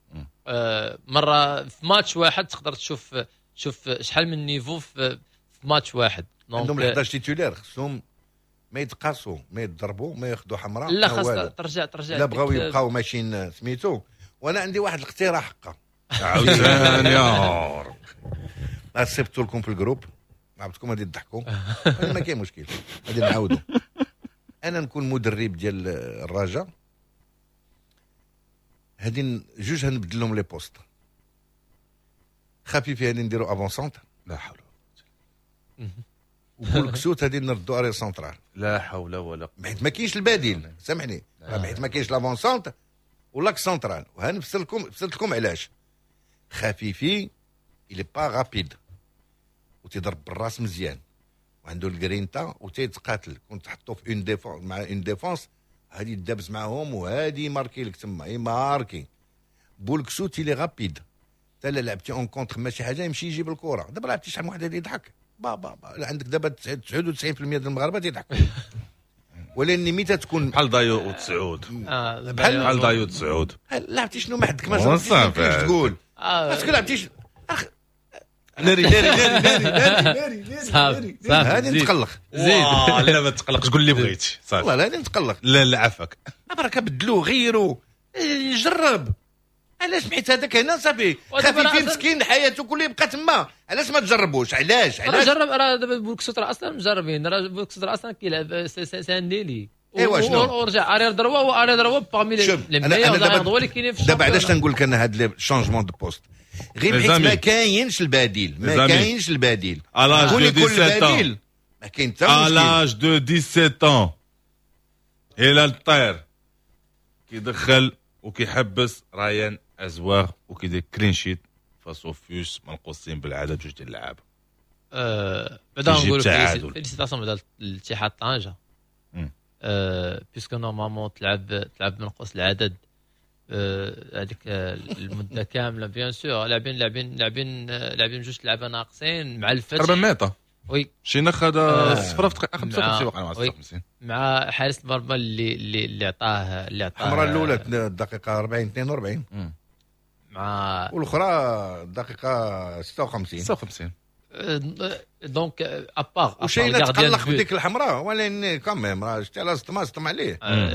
مره في ماتش واحد تقدر تشوف شحال من نيفو في ماتش واحد. عندهم 11 تيتولير خصهم ما يتقاسوا ما يضربوا ما ياخذوا حمراء لا ما خاص والو. ترجع لا بغاو يبقاو ماشيين سميتو. وانا عندي واحد الاقتراح حقا عاوتاني يا رب سبتوا لكم في الجروب عرفتكم غادي تضحكوا ما كاين مشكل غادي نعاودوا. انا نكون مدرب ديال الرجاء هادي جوج هنبدل لهم لي بوست. خفيفه هذه نديروا افون سونتر، لا حول وبولكسوت هذه نردوا اري سونترال، لا حول ولا حيت ما كاينش البديل، سامحني، حيت ما كاينش لافون سونتر ولاك سونترال. وهنفسر لكم علاش. خفيفي إلي با رابيد وتضرب بالراس مزيان وعنده الجرينتا وتيتقاتل، كنت تحطو في اون ديفونس مع اون ديفونس هادي دابز معاهم وهادي ماركي لك تما اي ماركي. بولكسوت إلي رابيد، تا لا لعبتي اون كونتر ماشي حاجه يمشي يجيب الكره. دابا لعبتي شحال من واحد يضحك عندك دابا 99% ديال المغاربه تيضحكوا ولكن متى تكون بحال دايو وتسعود، بحال دايو وتسعود لعبتي شنو ما عندك ما جربتيش تقول باسكو لعبتيش ناري صافي هادي نتقلق زيد. لا ما تقلقش، قول اللي بغيتي صافي. والله هادي نتقلق. لا عافاك، برك بدلوه غيروا جرب. علاش حيت هذاك هنا صافي خفيف مسكين حياته كله يبقى تما، علاش ما تجربوش؟ علاش جرب. راه دابا بولكسوت راه اصلا مجربين، راه بولكسوت راه اصلا كيلعب سانديلي ايوا شنو ورجع ارير دروا باغمي لي ميور اللي كاينين في دابا علاش تنقول لك انا هاد الشونجمون دو بوست غير حيت ما كاينش البديل، ما كاينش البديل. كل البديل ما كاين حتى مشكل. لاج دو 17 الى الطير كيدخل وكيحبس رايان ازواغ وكيدير كلين شيت فاسوفيوس منقوصين بالعدد جوج ديال اللعابه. بعدا نقولوا فيليسيتاسيون بعدا الاتحاد طنجة بيسكو نورمالمون تلعب منقوص العدد هذيك المده كامله. بيان سور لاعبين جوج لعابه ناقصين مع الفتح 4 متر. وي شينا خد صفر في دقيقه 55 وقع 56 مع حارس المرمى اللي عطاه الحمراء الاولى الدقيقه 42 مع والاخرى الدقيقه 56 دونك ابار وشينا تقلق بديك الحمراء ولكن كاميم راه شتي على زطم عليه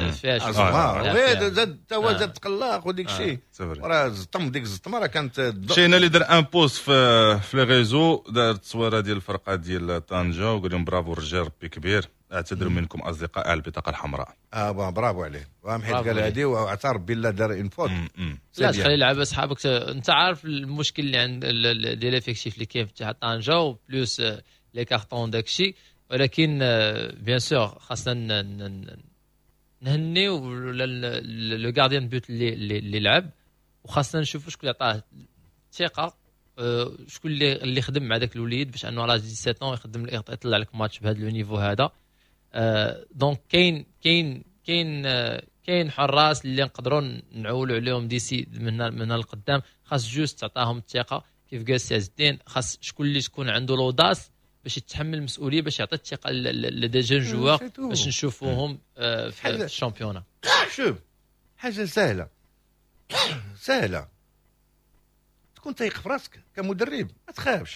فيها زاد تقلق وديك الشيء راه زطم ديك الزطمه راه كانت شينا اللي دار ان بوست في لي ريزو دار تصويره ديال الفرقه ديال طنجه وقال لهم برافو الرجال ربي كبير، اعتذر منكم اصدقاء على البطاقه الحمراء. برافو عليه حيت قال هذه واعترف بالله دار ان فوت. لا تخلي لعب اصحابك. انت عارف المشكل اللي عند ديال ليفيكتيف اللي كاين في اتحاد طنجه وبلوس لي كارطون داكشي، ولكن بيان سور خاصنا نهنيو لو غارديان بوت اللي لعب، وخاصنا نشوفوا شكون اللي عطاه الثقه، شكون اللي خدم مع داك الوليد باش انه على 17 يخدم يطلع لك ماتش بهذا لو نيفو هذا. دونك كاين حراس اللي نقدروا نعولوا عليهم ديسي من القدام، خاص جوست تعطاهم الثقه كيف قال سي عز الدين. خاص شكون اللي تكون عنده لوداس باش يتحمل المسؤوليه باش يعطي الثقه لدي جون جوار باش نشوفوهم في الشامبيونا. شوف حاجه سهله تكون تايق في راسك كمدرب، ما تخافش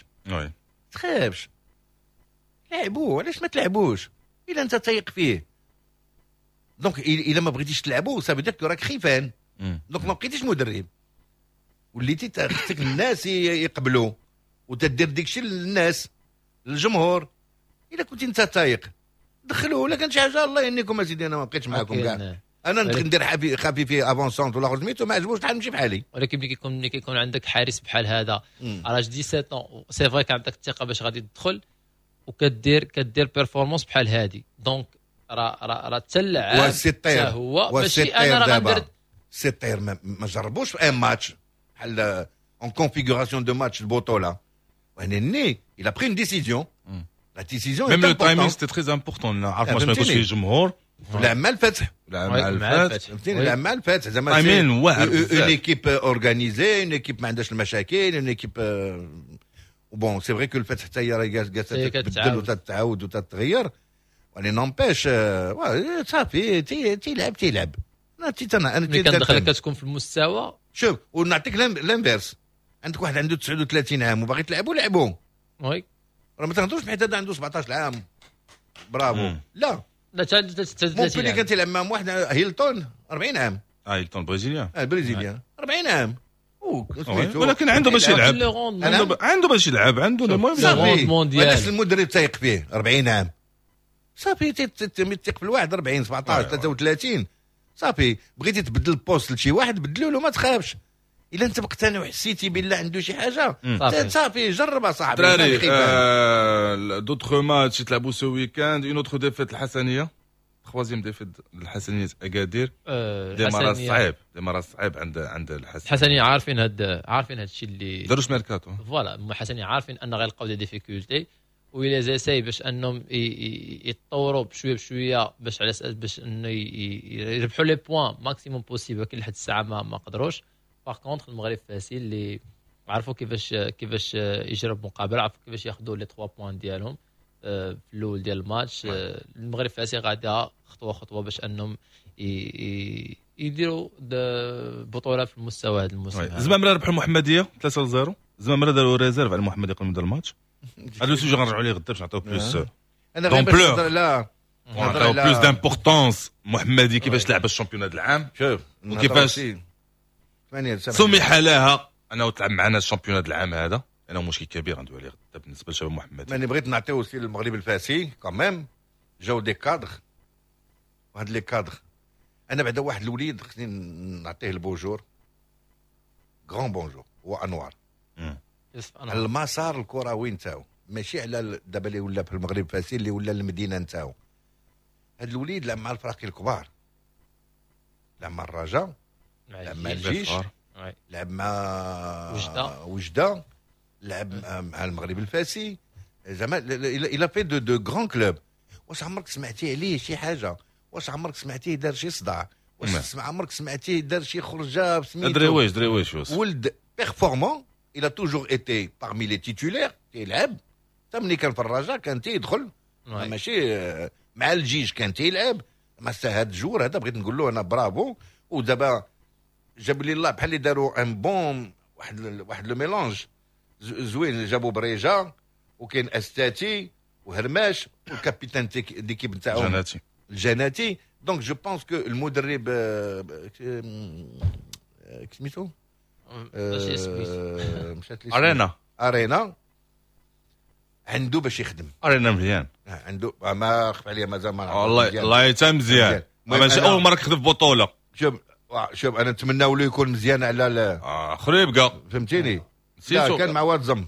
لعبوه. علاش ما تلعبوش الا انت تايق فيه؟ دونك الا ما بغيتيش تلعبوه صافي داك راك خيفان، دونك ما بقيتيش مدرب، وليتي خصك الناس يقبلوا وتدير ديكشي للناس للجمهور. الا كنت انت تايق دخلوه، ولا كان شي حاجه الله يهنيكم اسيدي انا ما بقيتش معاكم كاع، انا ندير خفيف افونسونت ولا خرج ميتو ما عجبوش تعال نمشي بحالي. ولكن ملي كيكون عندك حارس بحال هذا على 17 سي فري كان عندك الثقه باش غادي تدخل وكدير بيرفورمانس بحال هذه. دونك راه تلعب حتى هو باش انا راه غندير سيتير ما جربوش في ان ماتش بحال اون كونفيغوراسيون دو ماتش البطوله وهنا il a pris une décision. La décision même le timing c'était très important. عارف واش ما يكونش فيه جمهور. العام مع الفتح فهمتيني العام مع الفتح زعما اون ايكيب اورغانيزي، اون ايكيب ما عندهاش المشاكل، اون ايكيب بون سي فري كو الفتح حتى هي راه قاعده تتبدل وتتعاود وتتغير، ولكن نومبيش صافي تيلعب انا كندخلك كتكون في المستوى. شوف ونعطيك لانفيرس، عندك واحد عنده 39 عام وباغي تلعبوا لعبوا وي راه ما تهضروش بحال هذا عنده 17 عام برافو لا ممكن كان تلعب مع واحد هيلتون 40 عام. هيلتون برازيليان البرازيليان 40 عام ولكن عنده باش يلعب، عنده باش يلعب، عنده المهم علاش المدرب تايق فيه 40 عام صافي تيق في الواحد 40 17 33 صافي بغيتي تبدل البوست لشي واحد بدلوا له ما تخافش. الا انت مقتنع وحسيتي بالله عنده شي حاجه صافي. صافي جربها صاحبي. دراري دوطخ ماتش يتلعبوا سو ويكاند اون اوتر ديفيت الحسنيه، خوازيام ديفيت الحسنيه اكادير. ديمارا صعيب عند الحسنيه عارفين هاد الشيء اللي داروش ميركاتو. فوالا الحسنيه عارفين ان غيلقاو دي ديفيكولتي وإلا زاساي باش انهم يتطوروا بشويه باش على اساس باش انه يربحوا لي بوين ماكسيموم بوسيبل، ولكن لحد الساعه ما قدروش. باغ كونطخ المغرب فاسيل اللي عرفوا كيفاش يجرب مقابله، عرفوا كيفاش ياخذوا لي 3 بوين ديالهم في الاول ديال الماتش. المغرب فاسيل غادا خطوه باش انهم يديروا بطوله في المستوى هذا الموسم. زعما ربحوا المحمديه 3-0، زعما داروا ريزيرف على المحمديه قبل ما الماتش. هذا السوجي غنرجعوا ليه غدا باش نعطيو بلوس دامبلور. لا نعطيو بلوس دامبورطونس محمدي كيفاش لعب الشامبيونات العام، شوف وكيفاش سمح لها انه تلعب معنا الشامبيونات العام. هذا انا مشكل كبير ندوي عليه غدا بالنسبه لشباب محمد. ماني بغيت نعطيو سي المغرب الفاسي كمان جاو دي كادر، وهاد لي كادر انا بعدا واحد الوليد خصني نعطيه البونجور، غران بونجور، هو انوار. على المسار الكروي نتاعو، ماشي على دابا اللي ولا في المغرب فاسي اللي ولا المدينه نتاعو. هاد الوليد لعب مع الفرق الكبار، لعب مع الرجاء، لعب مع الجيش، لعب مع وجده، لعب مع المغرب الفاسي، زعما الى في دو غران كلوب. واش عمرك سمعتي عليه شي حاجه؟ واش عمرك سمعتيه دار شي صداع؟ واش عمرك سمعتيه دار شي خرجه سميتو؟ دريويش ولد بيرفورمون. Il a toujours été parmi les titulaires يلعب. حتى ملي كان في الرجاء كان تيدخل، ماشي مع الجيش كان تيلعب. ما هاد الجور هذا بغيت نقول له انا برافو. ودابا جاب لي الله بحال اللي داروا ان بون واحد لو ميلونج زوين. جابوا بريجا وكاين استاتي وهرماش والكابيتان ديكيب نتاعهم الجناتي. دونك جو بونس كو المدرب سميتو ارينا عنده باش يخدم. ارينا مزيان عنده، ما خف عليا مازال ما الله يتا مزيان. ماشي اول مره كتب بطوله. شوف انا نتمناو له يكون مزيان على اخرى يبقى، فهمتيني؟ لا كان مع واتزم،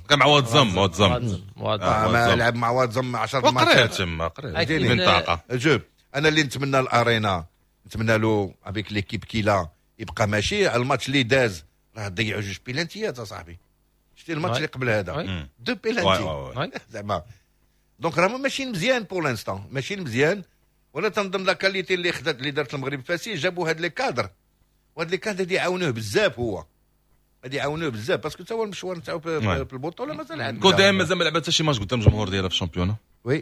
لعب مع واتزم 10 ماتشات تما منطقه. شوف انا اللي نتمنى الارينا، نتمنى له افيك ليكيب كيلا يبقى ماشي على الماتش اللي داز راه ضيعوا 2 بيلانتيات اصاحبي. شتي الماتش اللي قبل هذا 2 بيلانتي زعما. دونك راه ماشيين مزيان بور لانستون، ماشيين مزيان. ولا تنظن لا كاليتي اللي خدات اللي دارت المغرب الفاسي جابوا هاد لي كادر، وهاد لي كادر اللي يعاونوه بزاف. هو غادي يعاونوه بزاف باسكو تا هو المشوار نتاعو في البطوله مازال عنده. قدام مازال ما لعبت حتى شي ماتش قدام الجمهور ديالها في الشامبيون. وي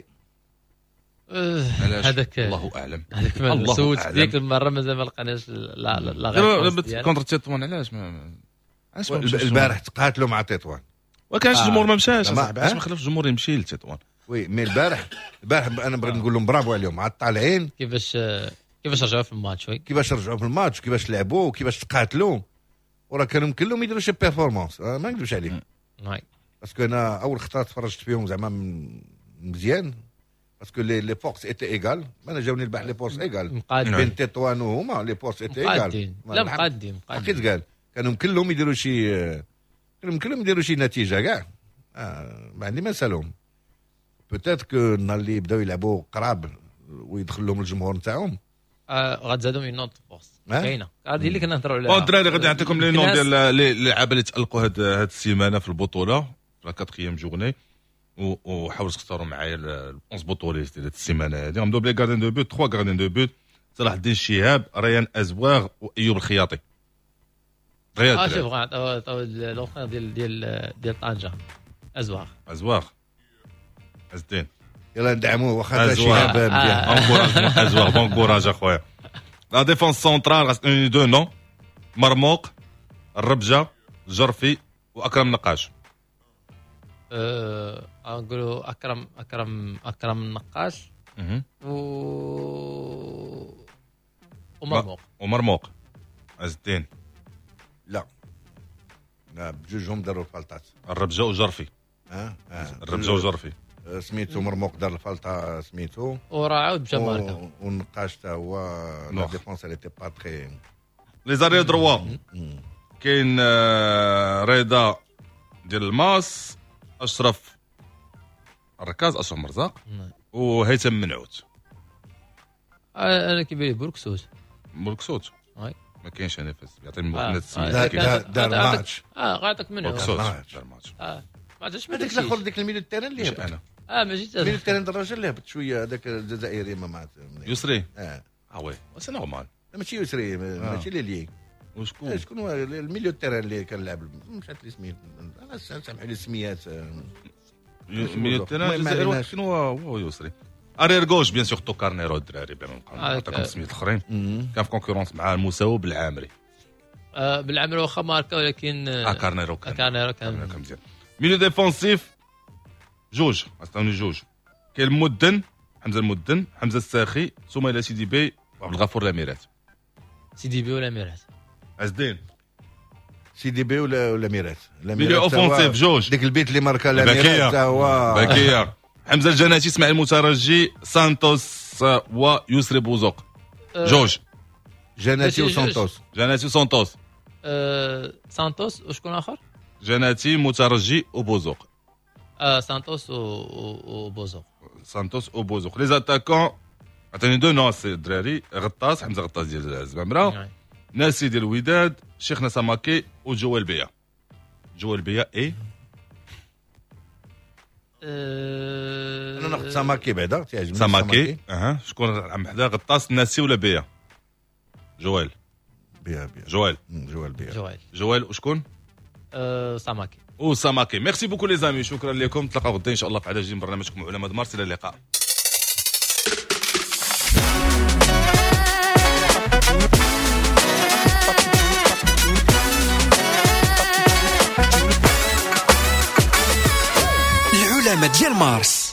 هذاك الله اعلم. هذاك سولت ديك المره مازال ما لقيناش لا غير كونتر تيطوان. علاش البارح تقاتلوا مع تطوان وكانش الجمهور ما مشاش اصاحبي. علاش ما خلفش الجمهور يمشي لتطوان؟ وي مي البارح انا بغيت نقول لهم برافو عليهم مع الطالعين. كيفاش رجعوا في الماتش، كيفاش رجعوا في الماتش، كيفاش لعبوا وكيفاش تقاتلوا. وراه كانوا يمكن لهم يديروا شي بيرفورمانس، ما نكذبش عليك. باسكو انا اول خطره تفرجت فيهم زعما مزيان، باسكو لي فورس ايتي ايغال. انا جاوني البارح لي فورس ايغال بين تطوان وهما. لي فورس ايتي ايغال، لا مقادين حقيقة قال كانوا يمكن لهم يديروا شي نتيجه كاع. ما عندي ما نسالهم. بوتيت كو النهار اللي بداو يلعبوا قراب ويدخل لهم الجمهور نتاعهم غتزادهم اون نوت فورس كاينه. هذه اللي كنا نهضروا عليها. الدراري غادي نعطيكم لي نون ديال اللعابه اللي تالقوا هاد السيمانه في البطوله في لا 4 جورني، وحاولوا تختاروا معايا ال 11 بطوليست ديال هاد السيمانه هذه. غنبداو بلي غاردين دو بوت. 3 غاردين دو بوت: صلاح الدين الشهاب، ريان ازواغ، وايوب الخياطي. شوف الاخر ديال طنجه ازواغ عز الدين. يلا ندعموه واخا شهاب مزيان. ازواغ بون كوراج اخويا. لا ديفونس سونترال غاس اون دو نو: مرموق، الربجه، الجرفي، واكرم نقاش. نقولوا اكرم النقاش ومرموق عز الدين. لا بجوجهم داروا الفلطات، الربجه وجرفي. الربجه وجرفي سميتو مرموق دار الفلطه سميتو، وراه عاود مشى ماركا. والنقاش تا هو لا ديفونس اللي تي با تري لي زاري دروا. كاين رضا ديال الماس، اشرف الركاز، اشرف مرزاق، وهيثم منعوت. انا كيبان لي بوركسوت. بوركسوت وي ما كاينش انا فاس يعطيني واحد دار ماتش. غاعطيك منعوت. دار ماتش. ما عرفتش هذاك الاخر ديك الميليو تيران اللي هبط. انا ما جيت الميليو تيران د الراجل اللي هبط شويه، هذاك الجزائري ما مات. يسري اه وي سي نورمال. ماشي يسري، ماشي لي وشكون شكون هو الميليو تيران اللي كان لاعب مشات لي سميت، انا سامحوا لي السميات. ميليو تيران الجزائر شنو هو يسري. ارير غوش بيان سور توكارنيرو الدراري بلا ما نبقى نعطيكم سميات الاخرين. كان في كونكورونس مع المساو بالعامري. بالعمل واخا ماركا ولكن كارنيرو كان مزيان. ميليو ديفونسيف جوج، عطاوني جوج. كاين المدن، حمزه المدن، حمزه الساخي، سميله سيدي بي، وعبد الغفور الاميرات. سيدي بي ولا ميرات؟ عز الدين سيدي بي ولا ميرات؟ ميليو اوفونسيف جوج. ديك البيت اللي ماركا الاميرات تا هو باكيه. حمزه الجناتي، اسماعيل المترجي، سانتوس ويسري بوزوق. جوج. جناتي وسانتوس. جناتي وسانتوس. سانتوس وشكون اخر؟ جناتي، مترجي وبوزوق. سانتوس وبوزوق. سانتوس وبوزوق. لي زاتاكون عطيني دو نو سي الدراري. غطاس، حمزه غطاس ديال الزمامره، ناسي ديال الوداد، شيخنا ساماكي وجوال بيا. جوال بيا اي انا ناخذ ساماكي بعدا تعجبني ساماكي. شكون عم حدا غطاس ناسي ولا بيا؟ جوال بيا جوال بيا جوال وشكون؟ ساماكي وساماكي. ميرسي بوكو لي زامي، شكرا لكم. نتلاقاو غدا ان شاء الله في عدد جديد من برنامجكم علماء مارس. الى اللقاء. العلماء ديال مارس.